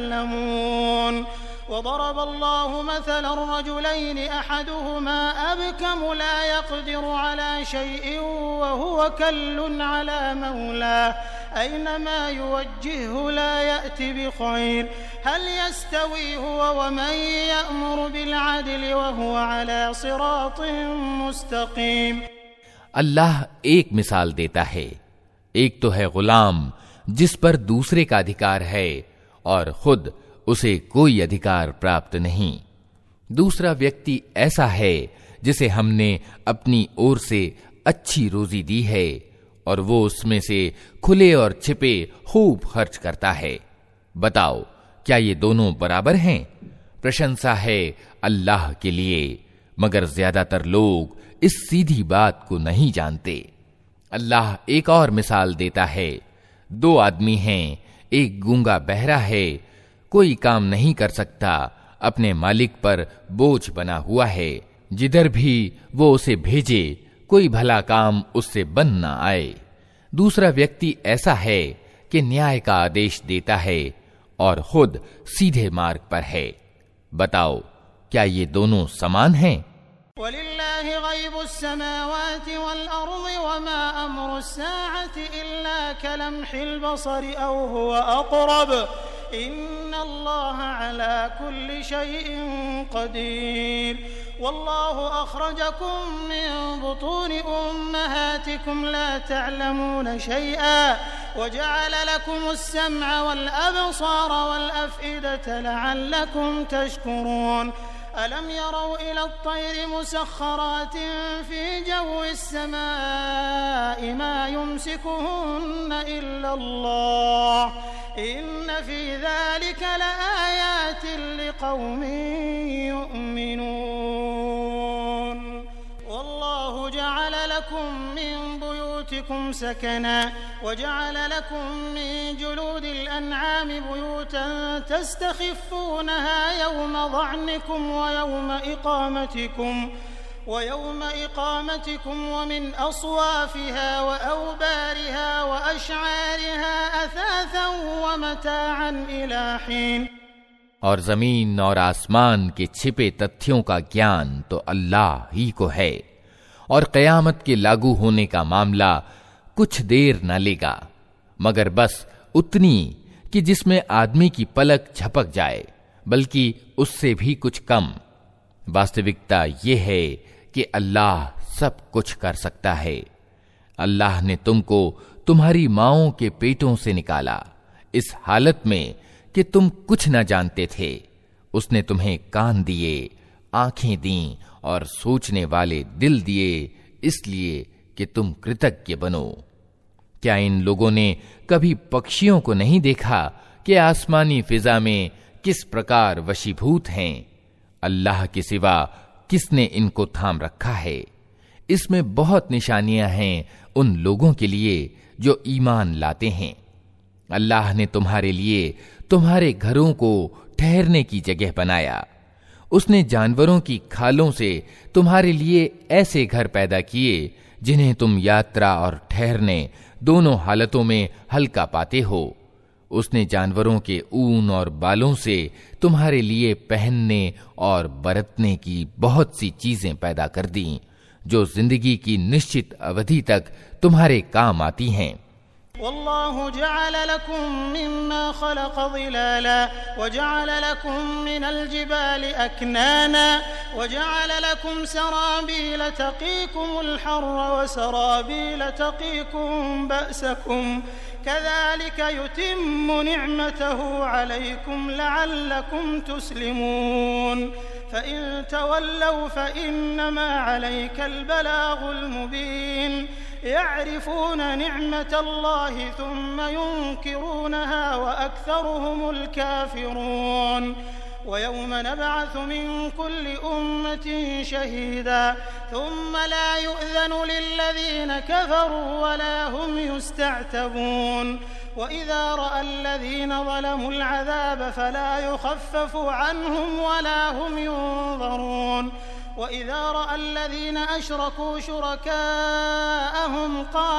यअलमून। وضرب الله مثلا رجلين أحدهما أبكم لا يقدر على شيء وهو كل على مولاه أينما يوجهه لا يأتي بخير هل يستوي هو ومن يأمر بالعدل وهو على صراط मुस्तकीम। अल्लाह एक मिसाल देता है, एक तो है गुलाम जिस पर दूसरे का अधिकार है और खुद उसे कोई अधिकार प्राप्त नहीं। दूसरा व्यक्ति ऐसा है जिसे हमने अपनी ओर से अच्छी रोजी दी है और वो उसमें से खुले और छिपे खूब खर्च करता है। बताओ, क्या ये दोनों बराबर हैं? प्रशंसा है अल्लाह के लिए, मगर ज्यादातर लोग इस सीधी बात को नहीं जानते। अल्लाह एक और मिसाल देता है, दो आदमी हैं, एक गूंगा बहरा है, कोई काम नहीं कर सकता, अपने मालिक पर बोझ बना हुआ है, जिधर भी वो उसे भेजे कोई भला काम उससे बन न आए। दूसरा व्यक्ति ऐसा है कि न्याय का आदेश देता है और खुद सीधे मार्ग पर है। बताओ, क्या ये दोनों समान हैं? वलिल्लाहि गैबुस समावाति वल अर्दि वमा अम्रुस्साअति इल्ला कलम्हिल बसरि औ हुवा अक़रब इन्नल्लाहा अला कुल्लि शैइन क़दीर। वल्लाहु अख़रजकुम मिन बुतूनि उम्महातिकुम ला तअलमून शैअन वजअल लकुमुस समअ वल अबसार वल अफ़इदत लअल्लकुम तशकुरून। अलम यरौ इला अत्तैरि मुसख्खरातिन फ़ी जव्विस समाइ मा युमसिकुहुन्न इल्ला अल्लाह इन्न फ़ी ज़ालिका लआयातिन लिक़ौमिन युमिनून। वल्लाहु जअल लकुम मिन बुयूतिकुम सकना वजअल लकुम मिन जुलूदिल अनआमि बुयूतन तस्तख़िफ़ूनहा यौम ज़अनिकुम ويوم إقامتكم ومن أصوافها وأوبارها وأشعارها أثاثا ومتاعا إلى حين। और जमीन और आसमान के छिपे तथ्यों का ज्ञान तो अल्लाह ही को है, और क़यामत के लागू होने का मामला कुछ देर न लेगा, मगर बस उतनी कि जिसमें आदमी की पलक झपक जाए, बल्कि उससे भी कुछ कम। वास्तविकता यह है कि अल्लाह सब कुछ कर सकता है। अल्लाह ने तुमको तुम्हारी माओं के पेटों से निकाला, इस हालत में कि तुम कुछ न जानते थे। उसने तुम्हें कान दिए, आंखें दी और सोचने वाले दिल दिए, इसलिए कि तुम कृतज्ञ बनो। क्या इन लोगों ने कभी पक्षियों को नहीं देखा कि आसमानी फिजा में किस प्रकार वशीभूत हैं? अल्लाह के सिवा किसने इनको थाम रखा है? इसमें बहुत निशानियां हैं उन लोगों के लिए जो ईमान लाते हैं। अल्लाह ने तुम्हारे लिए तुम्हारे घरों को ठहरने की जगह बनाया। उसने जानवरों की खालों से तुम्हारे लिए ऐसे घर पैदा किए जिन्हें तुम यात्रा और ठहरने दोनों हालतों में हल्का पाते हो। उसने जानवरों के ऊन और बालों से तुम्हारे लिए पहनने और बरतने की बहुत सी चीजें पैदा कर दी, जो जिंदगी की निश्चित अवधि तक तुम्हारे काम आती हैं। वल्लाहु जअल लकुम मिम्मा खलक़ ज़िलाला वजअल लकुम मिनल जिबालि अकनाना वजअल लकुम सराबील तक़ीकुमुल हर्र वसराबील तक़ीकुम बअसकुम कज़ालिक युतिम्मु निअमतहु अलैकुम लअल्लकुम तुस्लिमून फ़इन तवल्लव फ़इन्नमा अलैकल बलागुल मुबीन यअरिफून निअमतल्लाहि थुम्मा युनकिरूनहा वअक्सरुहुमुल काफिरून वयौम नबअसु मिन कुल्लि उम्मतिन शहीदा थुम्मा ला युअज़नु लिल्लज़ीन कफ़रू वला हुम युस्तअतबून वइज़ा रअल्लज़ीन ज़लमुल अज़ाब फला युख़फ़फ़ु अन्हुम वला हुम युनज़रून वइज़ा रअल्लज़ीन अशरकू शुरकाअहुम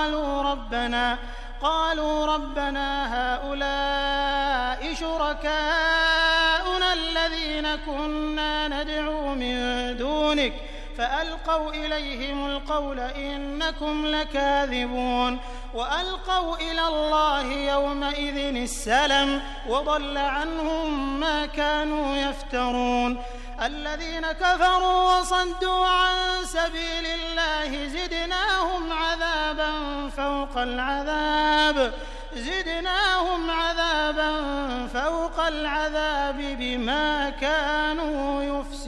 قالوا ربنا هؤلاء شركاؤنا الذين كنا ندعو من دونك فألقوا إليهم القول إنكم لكاذبون وألقوا إلى الله يومئذ السلم وضل عنهم ما كانوا يفترون الذين كفروا وصدوا عن سبيل الله زدناهم عذابا فوق العذاب بما كانوا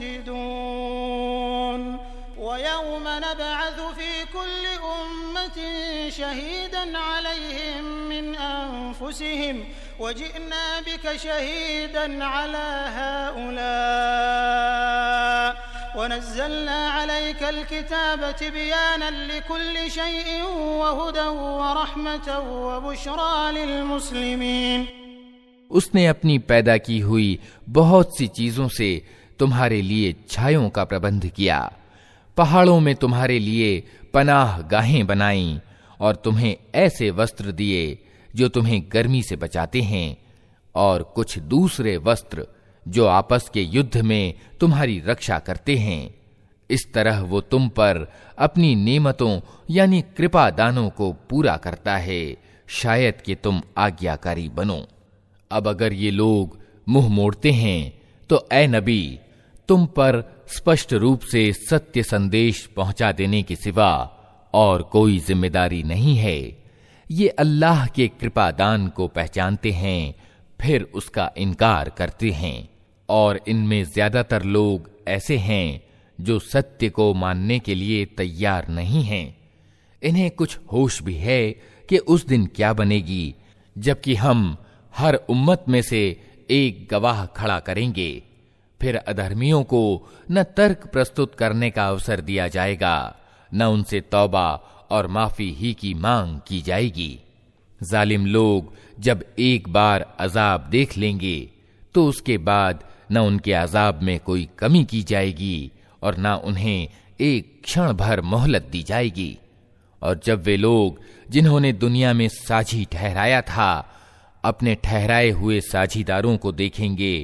يفسدون ويوم نبعث في كل أمة شهيدا عليهم من أنفسهم وجئنا بك شهيدا على هؤلاء ونزلنا عليك الكتاب تبيانا لكل شيء وهدى ورحمة وبشرى للمسلمين। उसने अपनी पैदा की हुई बहुत सी चीजों से तुम्हारे लिए छायों का प्रबंध किया, पहाड़ों में तुम्हारे लिए पनाह गाहें बनाईं और तुम्हें ऐसे वस्त्र दिए जो तुम्हें गर्मी से बचाते हैं, और कुछ दूसरे वस्त्र जो आपस के युद्ध में तुम्हारी रक्षा करते हैं। इस तरह वो तुम पर अपनी नेमतों यानी कृपा दानों को पूरा करता है, शायद कि तुम आज्ञाकारी बनो। अब अगर ये लोग मुंह मोड़ते हैं तो ए नबी, तुम पर स्पष्ट रूप से सत्य संदेश पहुंचा देने के सिवा और कोई जिम्मेदारी नहीं है। ये अल्लाह के कृपा दान को पहचानते हैं, फिर उसका इनकार करते हैं, और इनमें ज्यादातर लोग ऐसे हैं जो सत्य को मानने के लिए तैयार नहीं हैं। इन्हें कुछ होश भी है कि उस दिन क्या बनेगी, जबकि हम हर उम्मत में से एक गवाह खड़ा करेंगे। फिर अधर्मियों को न तर्क प्रस्तुत करने का अवसर दिया जाएगा, न उनसे तौबा और माफी ही की मांग की जाएगी। जालिम लोग जब एक बार अजाब देख लेंगे तो उसके बाद न उनके अजाब में कोई कमी की जाएगी और न उन्हें एक क्षण भर मोहलत दी जाएगी। और जब वे लोग जिन्होंने दुनिया में साझी ठहराया था अपने ठहराए हुए साझीदारों को देखेंगे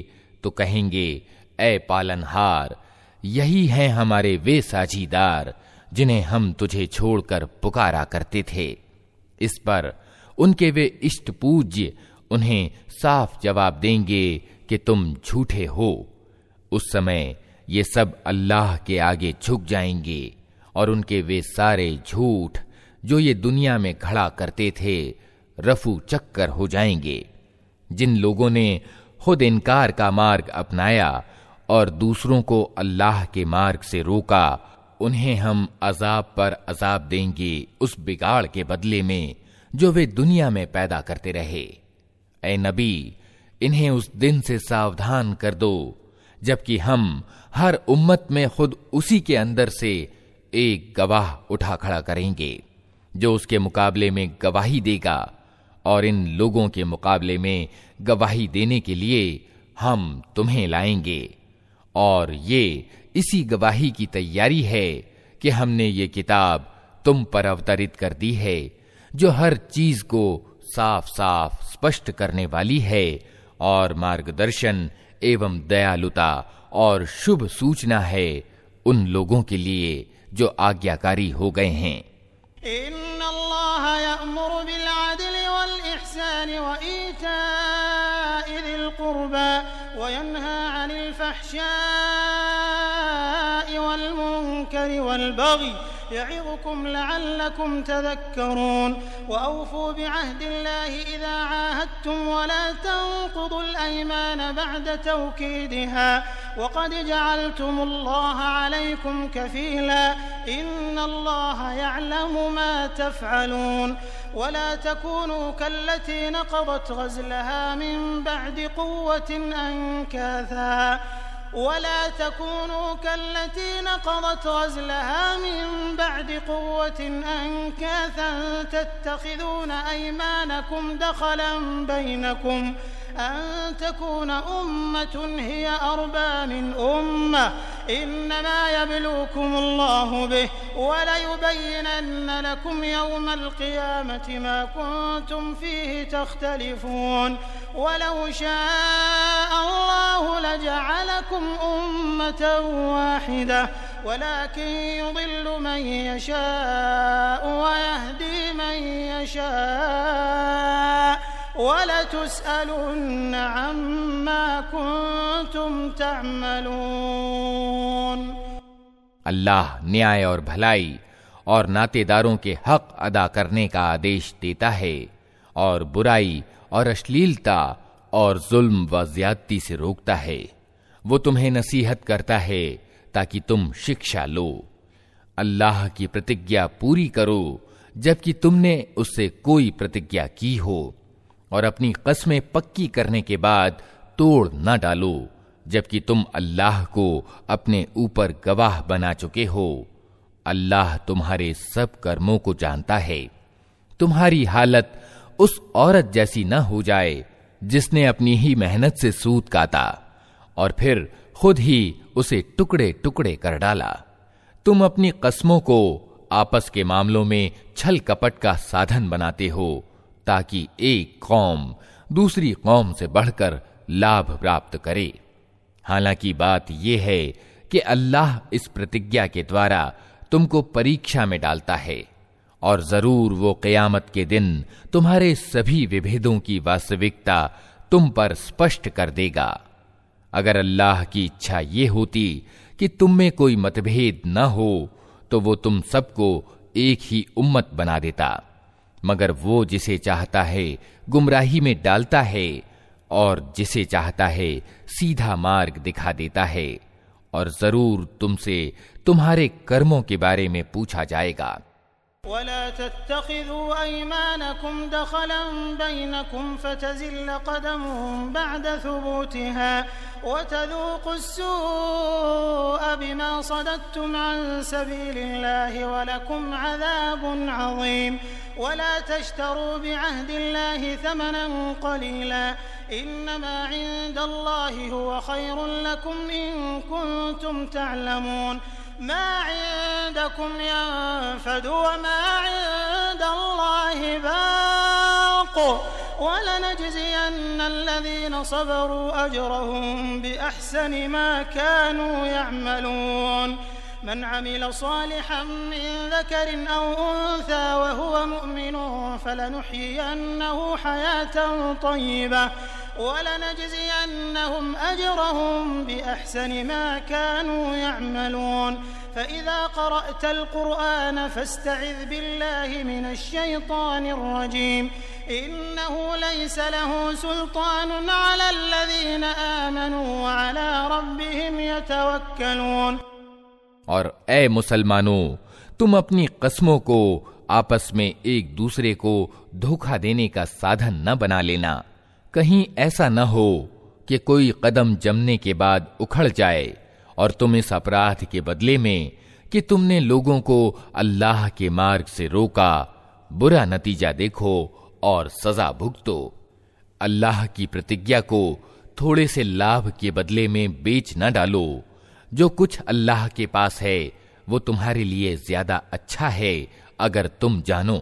तो कहेंगे, ऐ पालनहार, यही हैं हमारे वे साझीदार जिन्हें हम तुझे छोड़कर पुकारा करते थे। इस पर उनके वे इष्ट पूज्य उन्हें साफ जवाब देंगे कि तुम झूठे हो। उस समय ये सब अल्लाह के आगे झुक जाएंगे और उनके वे सारे झूठ जो ये दुनिया में खड़ा करते थे रफू चक्कर हो जाएंगे। जिन लोगों ने खुद इनकार का मार्ग अपनाया और दूसरों को अल्लाह के मार्ग से रोका, उन्हें हम अजाब पर अजाब देंगे उस बिगाड़ के बदले में जो वे दुनिया में पैदा करते रहे। ऐ नबी, इन्हें उस दिन से सावधान कर दो जबकि हम हर उम्मत में खुद उसी के अंदर से एक गवाह उठा खड़ा करेंगे जो उसके मुकाबले में गवाही देगा, और इन लोगों के मुकाबले में गवाही देने के लिए हम तुम्हें लाएंगे। और ये इसी गवाही की तैयारी है कि हमने ये किताब तुम पर अवतरित कर दी है जो हर चीज को साफ साफ स्पष्ट करने वाली है और मार्गदर्शन एवं दयालुता और शुभ सूचना है उन लोगों के लिए जो आज्ञाकारी हो गए हैं। इन्नल्लाह यअमुरु बिल अदलि वल इहसानि व ईताइ ज़िल क़ुर्बा व यन्हा अनिल फ़हशाइ वल मुनकरि वल बग़ि यइज़ुकुम लअल्लकुम तज़क्करून व औफ़ू बिअहदिल्लाहि इज़ा आहादतुम व ला तंक़ुदुल अयमान बअद तौकीदिहा व क़द जअलतुमुल्लाह अलैकुम कफ़ीला इन्नल्लाह यअलमु मा तफ़अलून व ला तकूनू कल्लती नक़दत ग़ज़लहा मिन बअदि क़ुव्वतिन अंकासा ولا تكونوا كالتي نقضت غزلها من بعد قوة أنكاثا تتخذون أيمانكم دخلا بينكم أن تكون أمة هي أربى من أمة إنما يبلوكم الله به وليبينن لكم يوم القيامة ما كنتم فيه تختلفون ولو شاء الله لجعلكم أمة واحدة ولكن يضل من يشاء ويهدي من يشاء وَلَتُسْأَلُنَّ عَمَّا كُنتُمْ تَعْمَلُونَ। अल्लाह न्याय और भलाई और नातेदारों के हक अदा करने का आदेश देता है और बुराई और अश्लीलता और जुल्म व ज्यादती से रोकता है। वो तुम्हें नसीहत करता है ताकि तुम शिक्षा लो। अल्लाह की प्रतिज्ञा पूरी करो जबकि तुमने उससे कोई प्रतिज्ञा की हो, और अपनी कस्में पक्की करने के बाद तोड़ न डालो जबकि तुम अल्लाह को अपने ऊपर गवाह बना चुके हो। अल्लाह तुम्हारे सब कर्मों को जानता है। तुम्हारी हालत उस औरत जैसी न हो जाए जिसने अपनी ही मेहनत से सूत काटा और फिर खुद ही उसे टुकड़े टुकड़े कर डाला। तुम अपनी कस्मों को आपस के मामलों में छल कपट का साधन बनाते हो ताकि एक कौम दूसरी कौम से बढ़कर लाभ प्राप्त करे। हालांकि बात यह है कि अल्लाह इस प्रतिज्ञा के द्वारा तुमको परीक्षा में डालता है, और जरूर वो क़यामत के दिन तुम्हारे सभी विभेदों की वास्तविकता तुम पर स्पष्ट कर देगा। अगर अल्लाह की इच्छा ये होती कि तुम में कोई मतभेद न हो तो वो तुम सबको एक ही उम्मत बना देता, मगर वो जिसे चाहता है गुमराही में डालता है और जिसे चाहता है सीधा मार्ग दिखा देता है, और जरूर तुमसे तुम्हारे कर्मों के बारे में पूछा जाएगा। वला तत्तखिज़ू अयमानकुम दखलन बैनकुम फतज़िल्ल क़दमुम बअद सुबूतिहा वतज़ूक़ुस्सूअ बिमा सदद्तुम अन सबीलिल्लाहि वलकुम अज़ाबुन अज़ीम। वला तश्तरू बिअहदिल्लाहि थमनन क़लीला इन्नमा इन्दल्लाहि हुवा खैरुन लकुम इन कुन्तुम तअलमून। मा इन्दकुम यनफदु व मा इन्दल्लाहि बाक़ वलनजज़ियन्न अल्लज़ीना सबरू अजरहुम बिअहसनि मा कानू यअमलून मन अमिल सालिहन मिन ज़करिन औ उन्सा वहुव मुअमिनुन फलनुहयियन्नहु हयातन तय्यिबह वलनजज़ियन्नहुम अजरहुम बिअहसनि मा कानू यअमलून फ़इज़ा क़रअतल क़ुरआन फ़स्तइज़ बिल्लाहि मिनश शैतानिर रजीम इन्नहु लैस लहु सुल्तानुन अलल लज़ीना आमनू व अला रब्बिहिम यतवक्कलून। और ए मुसलमानों, तुम अपनी कस्मों को आपस में एक दूसरे को धोखा देने का साधन न बना लेना। कहीं ऐसा न हो कि कोई कदम जमने के बाद उखड़ जाए और तुम इस अपराध के बदले में कि तुमने लोगों को अल्लाह के मार्ग से रोका बुरा नतीजा देखो और सजा भुगतो। अल्लाह की प्रतिज्ञा को थोड़े से लाभ के बदले में बेच न डालो। जो कुछ अल्लाह के पास है वो तुम्हारे लिए ज्यादा अच्छा है अगर तुम जानो।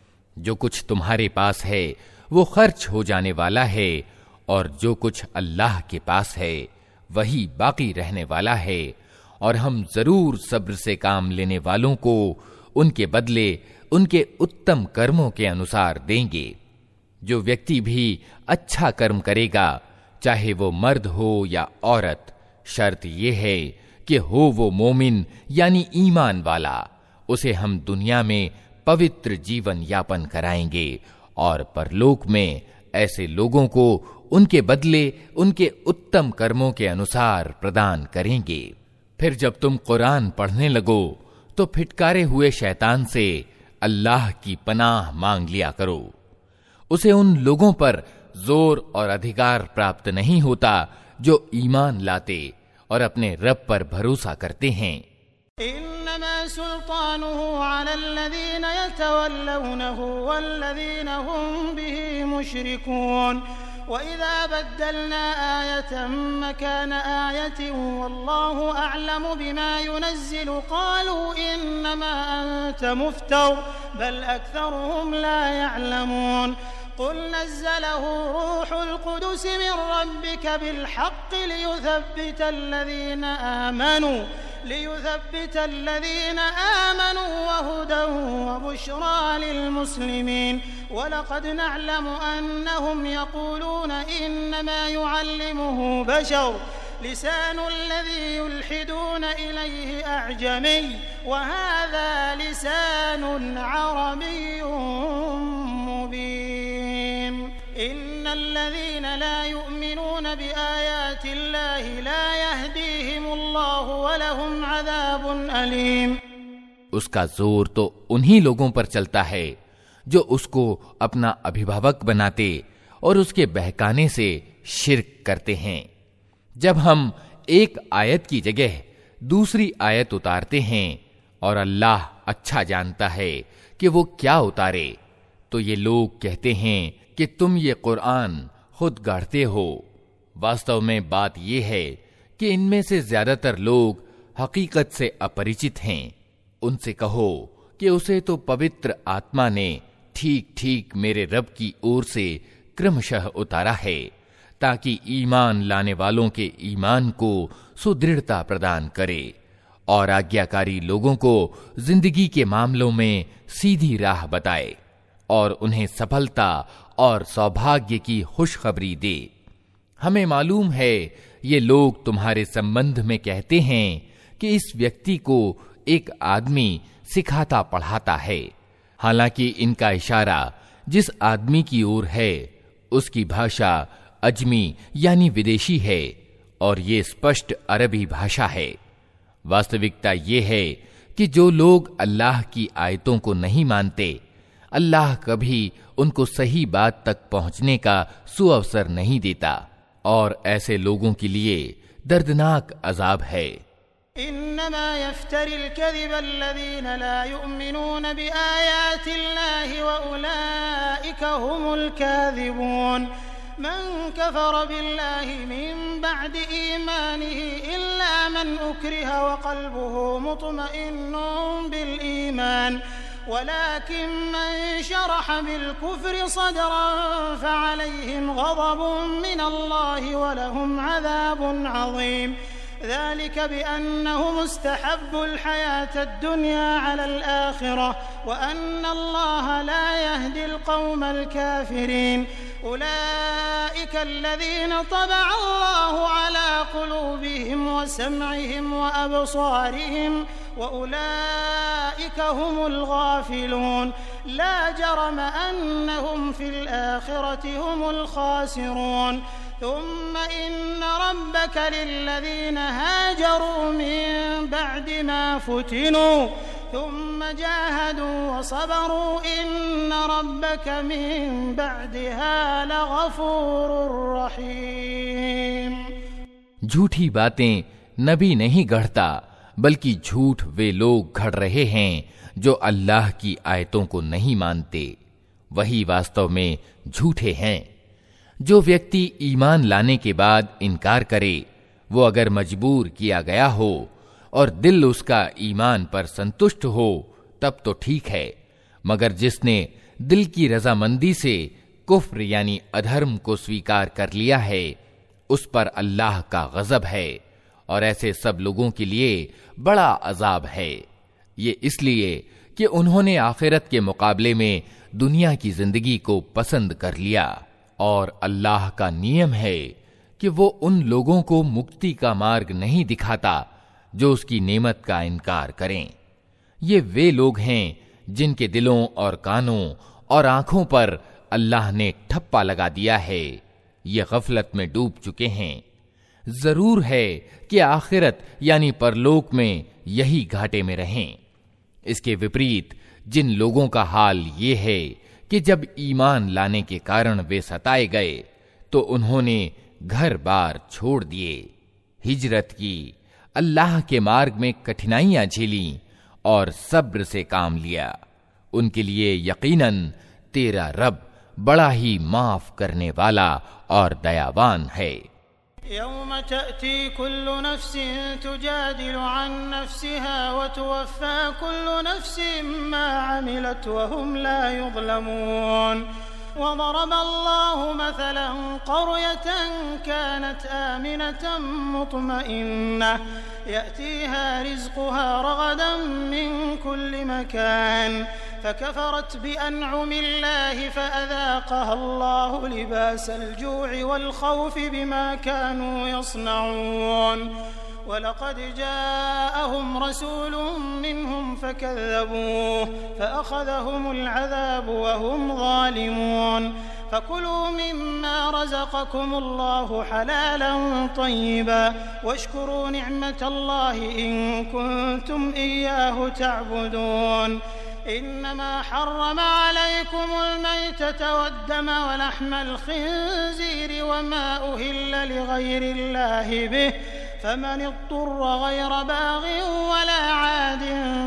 जो कुछ तुम्हारे पास है वो खर्च हो जाने वाला है और जो कुछ अल्लाह के पास है वही बाकी रहने वाला है। और हम जरूर सब्र से काम लेने वालों को उनके बदले उनके उत्तम कर्मों के अनुसार देंगे। जो व्यक्ति भी अच्छा कर्म करेगा, चाहे वो मर्द हो या औरत, शर्त ये है कि हो वो मोमिन यानी ईमान वाला, उसे हम दुनिया में पवित्र जीवन यापन कराएंगे और परलोक में ऐसे लोगों को उनके बदले उनके उत्तम कर्मों के अनुसार प्रदान करेंगे। फिर जब तुम कुरान पढ़ने लगो तो फिटकारे हुए शैतान से अल्लाह की पनाह मांग लिया करो। उसे उन लोगों पर जोर और अधिकार प्राप्त नहीं होता जो ईमान लाते और अपने रब पर भरोसा करते हैं। इन्नमा सुल्तानुहु अलल्लज़ीना यतवल्लौनहु वल्लज़ीना हुम बिही मुशरिकून वइज़ा बद्दलना आयतन मकान आयतिन वल्लाहु अअलमु बिमा युनज़्ज़िलु क़ालू इन्नमा अंत मुफ्तर बल अक्सरुहुम ला यअलमून क़ुल नज़्ज़लहु रूहुल क़ुदुस मिन रब्बिका बिलहक़्क़ि लियुथब्बित الذين آمنوا وهدى وبشرى للمسلمين ولقد نعلم أنهم يقولون إنما يعلمه بشر لسان الذي يلحدون إليه أعجمي وهذا لسان عربي مبين إن الذين لا يؤمنون بآيات الله لا يهديهم الله ولهم عذاب أليم। उसका जोर तो उन्हीं लोगों पर चलता है जो उसको अपना अभिभावक बनाते और उसके बहकाने से शिर्क करते हैं। जब हम एक आयत की जगह दूसरी आयत उतारते हैं और अल्लाह अच्छा जानता है कि वो क्या उतारे, तो ये लोग कहते हैं कि तुम ये कुरान खुद गाढ़ते हो। वास्तव में बात यह है कि इनमें से ज्यादातर लोग हकीकत से अपरिचित हैं। उनसे कहो कि उसे तो पवित्र आत्मा ने ठीक ठीक मेरे रब की ओर से क्रमशः उतारा है ताकि ईमान लाने वालों के ईमान को सुदृढ़ता प्रदान करे और आज्ञाकारी लोगों को जिंदगी के मामलों में सीधी राह बताए और उन्हें सफलता और सौभाग्य की खुशखबरी दे। हमें मालूम है ये लोग तुम्हारे संबंध में कहते हैं कि इस व्यक्ति को एक आदमी सिखाता पढ़ाता है, हालांकि इनका इशारा जिस आदमी की ओर है उसकी भाषा अजमी यानी विदेशी है और ये स्पष्ट अरबी भाषा है। वास्तविकता ये है कि जो लोग अल्लाह की आयतों को नहीं मानते, अल्लाह कभी उनको सही बात तक पहुंचने का सुअवसर नहीं देता और ऐसे लोगों के लिए दर्दनाक अजाब है। इन्नमा यफ्तरिल कज़िब अल्लज़ीना ला युमिनून बिआयातिल्लाहि व उलाइका हुमुल काज़िबून मन कफ़र बिल्लाहि मिन बअदि ईमानिहि इल्ला मन उक्रिह व क़ल्बुहु मुत्मइन्नुन बिल ईमान वलाकिन मन शरह बिलकुफ्रि सदरन फअलैहिम गज़बुन मिनल्लाहि वलहुम अज़ाबुन अज़ीम ذلك بأنهم استحبوا الحياة الدنيا على الآخرة وأن الله لا يهدي القوم الكافرين أولئك الذين طبع الله على قلوبهم وسمعهم وأبصارهم وأولئك هم الغافلون لا جرم أنهم في الآخرة هم الخاسرون ثم إن ربك للذين هاجروا من بعد ما فتنوا ثم جاهدوا وصبروا إن ربك من بعدها لغفور رحيم। झूठी बातें नबी नहीं गढ़ता, बल्कि झूठ वे लोग घड़ रहे हैं जो अल्लाह की आयतों को नहीं मानते, वही वास्तव में झूठे हैं। जो व्यक्ति ईमान लाने के बाद इनकार करे, वो अगर मजबूर किया गया हो और दिल उसका ईमान पर संतुष्ट हो तब तो ठीक है, मगर जिसने दिल की रजामंदी से कुफ्र यानी अधर्म को स्वीकार कर लिया है, उस पर अल्लाह का गजब है और ऐसे सब लोगों के लिए बड़ा अजाब है। ये इसलिए कि उन्होंने आखिरत के मुकाबले में दुनिया की जिंदगी को पसंद कर लिया, और अल्लाह का नियम है कि वो उन लोगों को मुक्ति का मार्ग नहीं दिखाता जो उसकी नेमत का इनकार करें। ये वे लोग हैं जिनके दिलों और कानों और आंखों पर अल्लाह ने ठप्पा लगा दिया है, ये गफलत में डूब चुके हैं। जरूर है कि आखिरत यानी परलोक में यही घाटे में रहें। इसके विपरीत जिन लोगों का हाल ये है कि जब ईमान लाने के कारण वे सताए गए तो उन्होंने घर बार छोड़ दिए, हिजरत की, अल्लाह के मार्ग में कठिनाइयां झेली और सब्र से काम लिया, उनके लिए यकीनन तेरा रब बड़ा ही माफ करने वाला और दयावान है। यौम तअती कुल्लु नफ्सिन तुजादिलु अन नफ्सिहा व तुवफ़्फ़ा कुल्लु नफ्सिन मा अमिलत व हुम ला युज़लमून। وضرب الله مثلا قرية كانت آمنة مطمئنة يأتيها رزقها رغدا من كل مكان فكفرت بأنعم الله فأذاقها الله لباس الجوع والخوف بما كانوا يصنعون ولقد جاءهم رسول منهم فكذبوه فأخذهم العذاب وهم ظالمون فكلوا مما رزقكم الله حلالا طيبا واشكروا نعمة الله إن كنتم إياه تعبدون إنما حرم عليكم الميتة والدم ولحم الخنزير وما أهل لغير الله به فمن اضطر غير باغ ولا عاد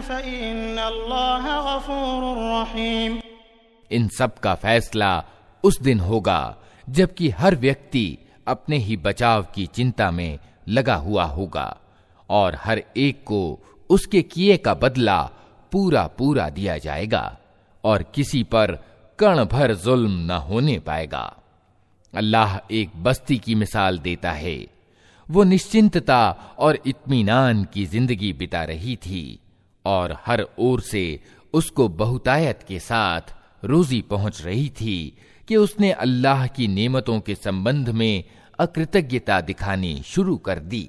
فإن الله غफूर रहीम। इन सब का फैसला उस दिन होगा जबकि हर व्यक्ति अपने ही बचाव की चिंता में लगा हुआ होगा और हर एक को उसके किए का बदला पूरा पूरा दिया जाएगा और किसी पर कण भर जुल्म न होने पाएगा। अल्लाह एक बस्ती की मिसाल देता है। वो निश्चिंतता और इत्मीनान की जिंदगी बिता रही थी और हर ओर से उसको बहुतायत के साथ रोजी पहुंच रही थी कि उसने अल्लाह की नेमतों के संबंध में अकृतज्ञता दिखानी शुरू कर दी।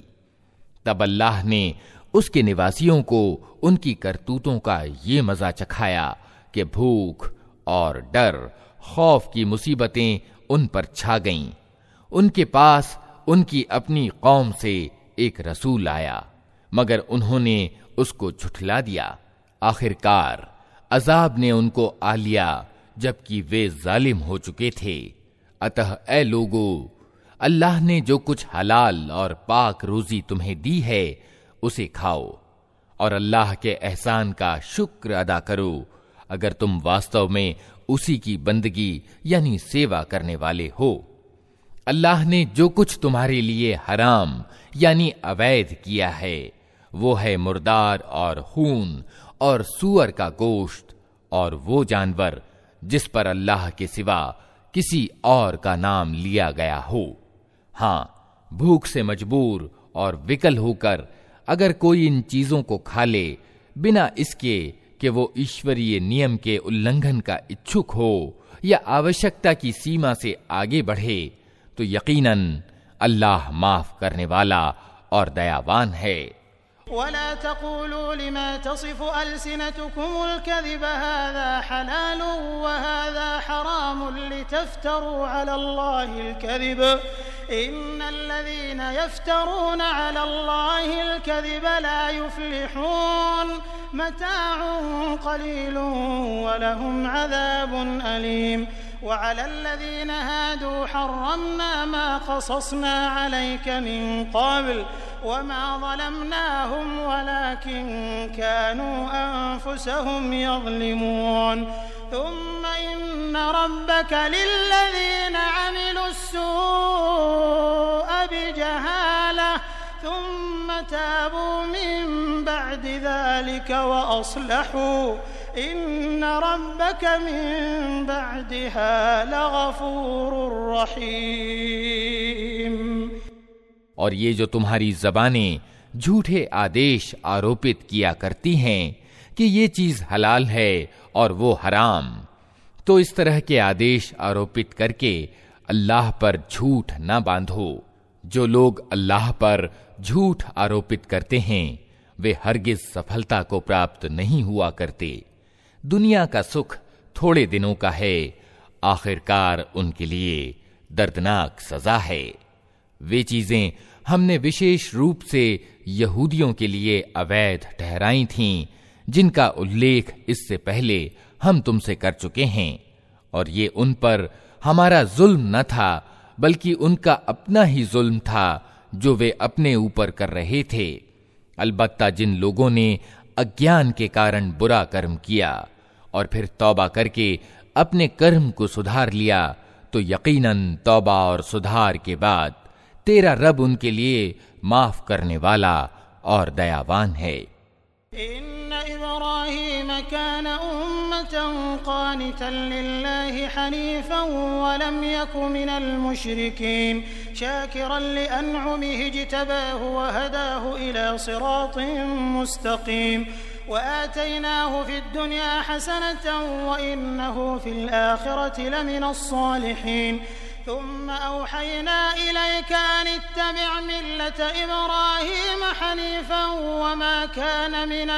तब अल्लाह ने उसके निवासियों को उनकी करतूतों का ये मजा चखाया कि भूख और डर, खौफ की मुसीबतें उन पर छा गईं। उनके पास उनकी अपनी कौम से एक रसूल आया, मगर उन्होंने उसको झुठला दिया। आखिरकार अजाब ने उनको आ लिया जबकि वे जालिम हो चुके थे। अतः ए लोगो, अल्लाह ने जो कुछ हलाल और पाक रोजी तुम्हें दी है उसे खाओ और अल्लाह के एहसान का शुक्र अदा करो अगर तुम वास्तव में उसी की बंदगी यानी सेवा करने वाले हो। अल्लाह ने जो कुछ तुम्हारे लिए हराम यानी अवैध किया है वो है मुर्दार और खून और सूअर का गोश्त और वो जानवर जिस पर अल्लाह के सिवा किसी और का नाम लिया गया हो। हाँ, भूख से मजबूर और विकल होकर अगर कोई इन चीजों को खा ले बिना इसके कि वो ईश्वरीय नियम के उल्लंघन का इच्छुक हो या आवश्यकता की सीमा से आगे बढ़े, तो यकीनन अल्लाह माफ करने वाला और दयावान है। वला तक़ूलू लिमा तसिफ़ु अलसिनतुकुमुल कज़िब हाज़ा हलालुन व हाज़ा हरामुन लितफ्तरू अलल्लाहिल कज़िब इन्नल लज़ीना यफ्तरूना अलल्लाहिल कज़िब ला युफ़्लिहून मताउन क़लीलुन व लहुम अज़ाबुन अलीम وعلى الذين هادوا حرمنا ما قصصنا عليك من قبل وما ظلمناهم ولكن كانوا أنفسهم يظلمون ثم إن ربك للذين عملوا السوء بجهالة ثم تابوا من بعد ذلك وأصلحوا إن ربك من بعدها لغفور रहीम। और ये जो तुम्हारी ज़बानें झूठे आदेश आरोपित किया करती हैं कि ये चीज हलाल है और वो हराम, तो इस तरह के आदेश आरोपित करके अल्लाह पर झूठ न बांधो। जो लोग अल्लाह पर झूठ आरोपित करते हैं वे हरगिज सफलता को प्राप्त नहीं हुआ करते। दुनिया का सुख थोड़े दिनों का है, आखिरकार उनके लिए दर्दनाक सजा है। वे चीजें हमने विशेष रूप से यहूदियों के लिए अवैध ठहराई थीं, जिनका उल्लेख इससे पहले हम तुमसे कर चुके हैं, और ये उन पर हमारा जुल्म न था बल्कि उनका अपना ही जुल्म था जो वे अपने ऊपर कर रहे थे। अलबत्ता जिन लोगों ने अज्ञान के कारण बुरा कर्म किया और फिर तौबा करके अपने कर्म को सुधार लिया, तो यकीनन तौबा और सुधार के बाद तेरा रब उनके लिए माफ करने वाला और दयावान है। इन्ना इब्राहीम कान उम्मतन क़ानितन लिल्लाहि हनीफ़न व लम यकु मिनल मुशरिकीन शाकिरन लिअनउमिहि इज्तबाहु व हदाहु इला सिरातिन मुस्तक़ीम व आतैनाहु फ़िद्दुन्या हसनतन व इन्नहु फ़िल आखिरति लमिनस सालिहीन ثم أوحينا إليك أن اتبع ملة إبراهيم حنيفا وما كان من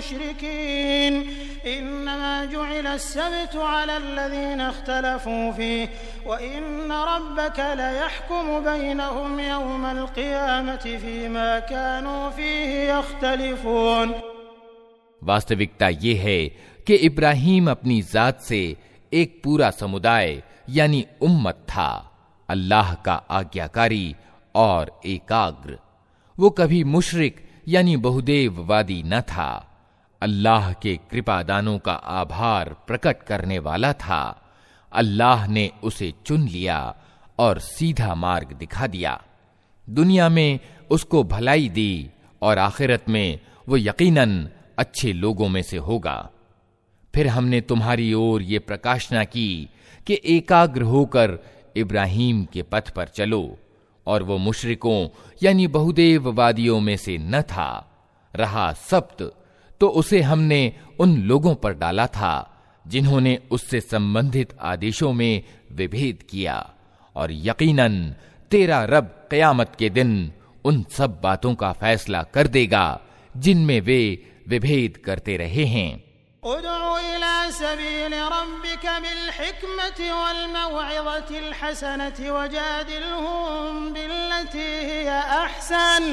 المشركين إنما جعل السبت على الذين اختلفوا فيه وإن ربك ليحكم بينهم يوم القيامة فيما كانوا فيه يختلفون। वास्तविकता ये है कि इब्राहीम अपनी जात से एक पूरा समुदाय यानी उम्मत था, अल्लाह का आज्ञाकारी और एकाग्र। वो कभी मुशरिक यानी बहुदेववादी न था। अल्लाह के कृपादानों का आभार प्रकट करने वाला था। अल्लाह ने उसे चुन लिया और सीधा मार्ग दिखा दिया। दुनिया में उसको भलाई दी और आखिरत में वो यकीनन अच्छे लोगों में से होगा। फिर हमने तुम्हारी ओर ये प्रकाशना की कि एकाग्र होकर इब्राहीम के पथ पर चलो, और वो मुशरिकों यानी बहुदेववादियों में से न था। रहा सब्त, तो उसे हमने उन लोगों पर डाला था जिन्होंने उससे संबंधित आदेशों में विभेद किया, और यकीनन तेरा रब क़यामत के दिन उन सब बातों का फैसला कर देगा जिनमें वे विभेद करते रहे हैं। उदउ इला सबील रब्बिका बिल हिकमति वल मौइज़तिल हसनति वजादिलहुम बिल्लती हिया अहसन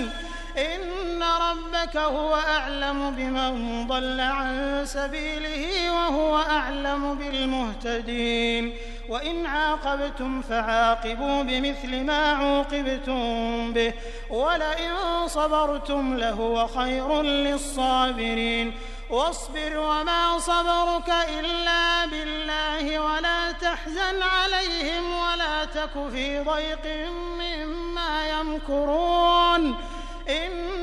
इन्न रब्बका हुवा अअलमु बिमन ضل अन सबीलिही व हुवा अअलमु बिल मुहतदीन व इन आक़बतुम फ़आक़िबू बिमिस्लि मा ऊक़िबतुम बिहि व लइन सबरतुम लहुवा ख़ैरुन लिस्साबिरीन वास्बिर वमा सबरुक इल्ला बिल्लाहि वला तहज़न अलैहिम वला तकु फ़ी ضयक़िन मिम्मा यमकुरून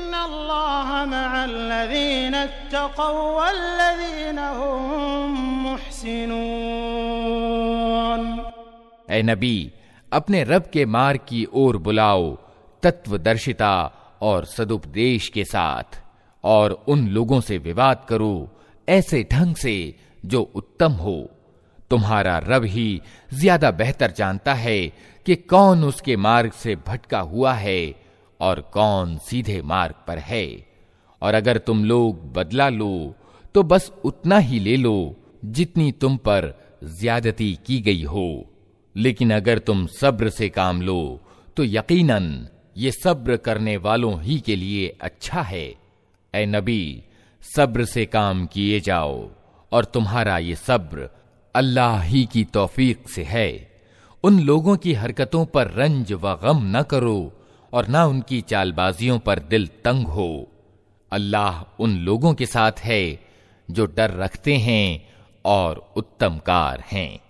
इन्नल्लाहा मअल लज़ीना इत्तक़व वल्लज़ीना हुम मुहसिनून। ए नबी, अपने रब के मार्ग की ओर बुलाओ तत्वदर्शिता और सदुपदेश के साथ, और उन लोगों से विवाद करो ऐसे ढंग से जो उत्तम हो। तुम्हारा रब ही ज्यादा बेहतर जानता है कि कौन उसके मार्ग से भटका हुआ है और कौन सीधे मार्ग पर है। और अगर तुम लोग बदला लो तो बस उतना ही ले लो जितनी तुम पर ज्यादती की गई हो, लेकिन अगर तुम सब्र से काम लो तो यकीनन ये सब्र करने वालों ही के लिए अच्छा है। ए नबी, सब्र से काम किए जाओ और तुम्हारा ये सब्र अल्लाह ही की तौफीक से है। उन लोगों की हरकतों पर रंज व गम न करो और न उनकी चालबाजियों पर दिल तंग हो। अल्लाह उन लोगों के साथ है जो डर रखते हैं और उत्तमकार हैं।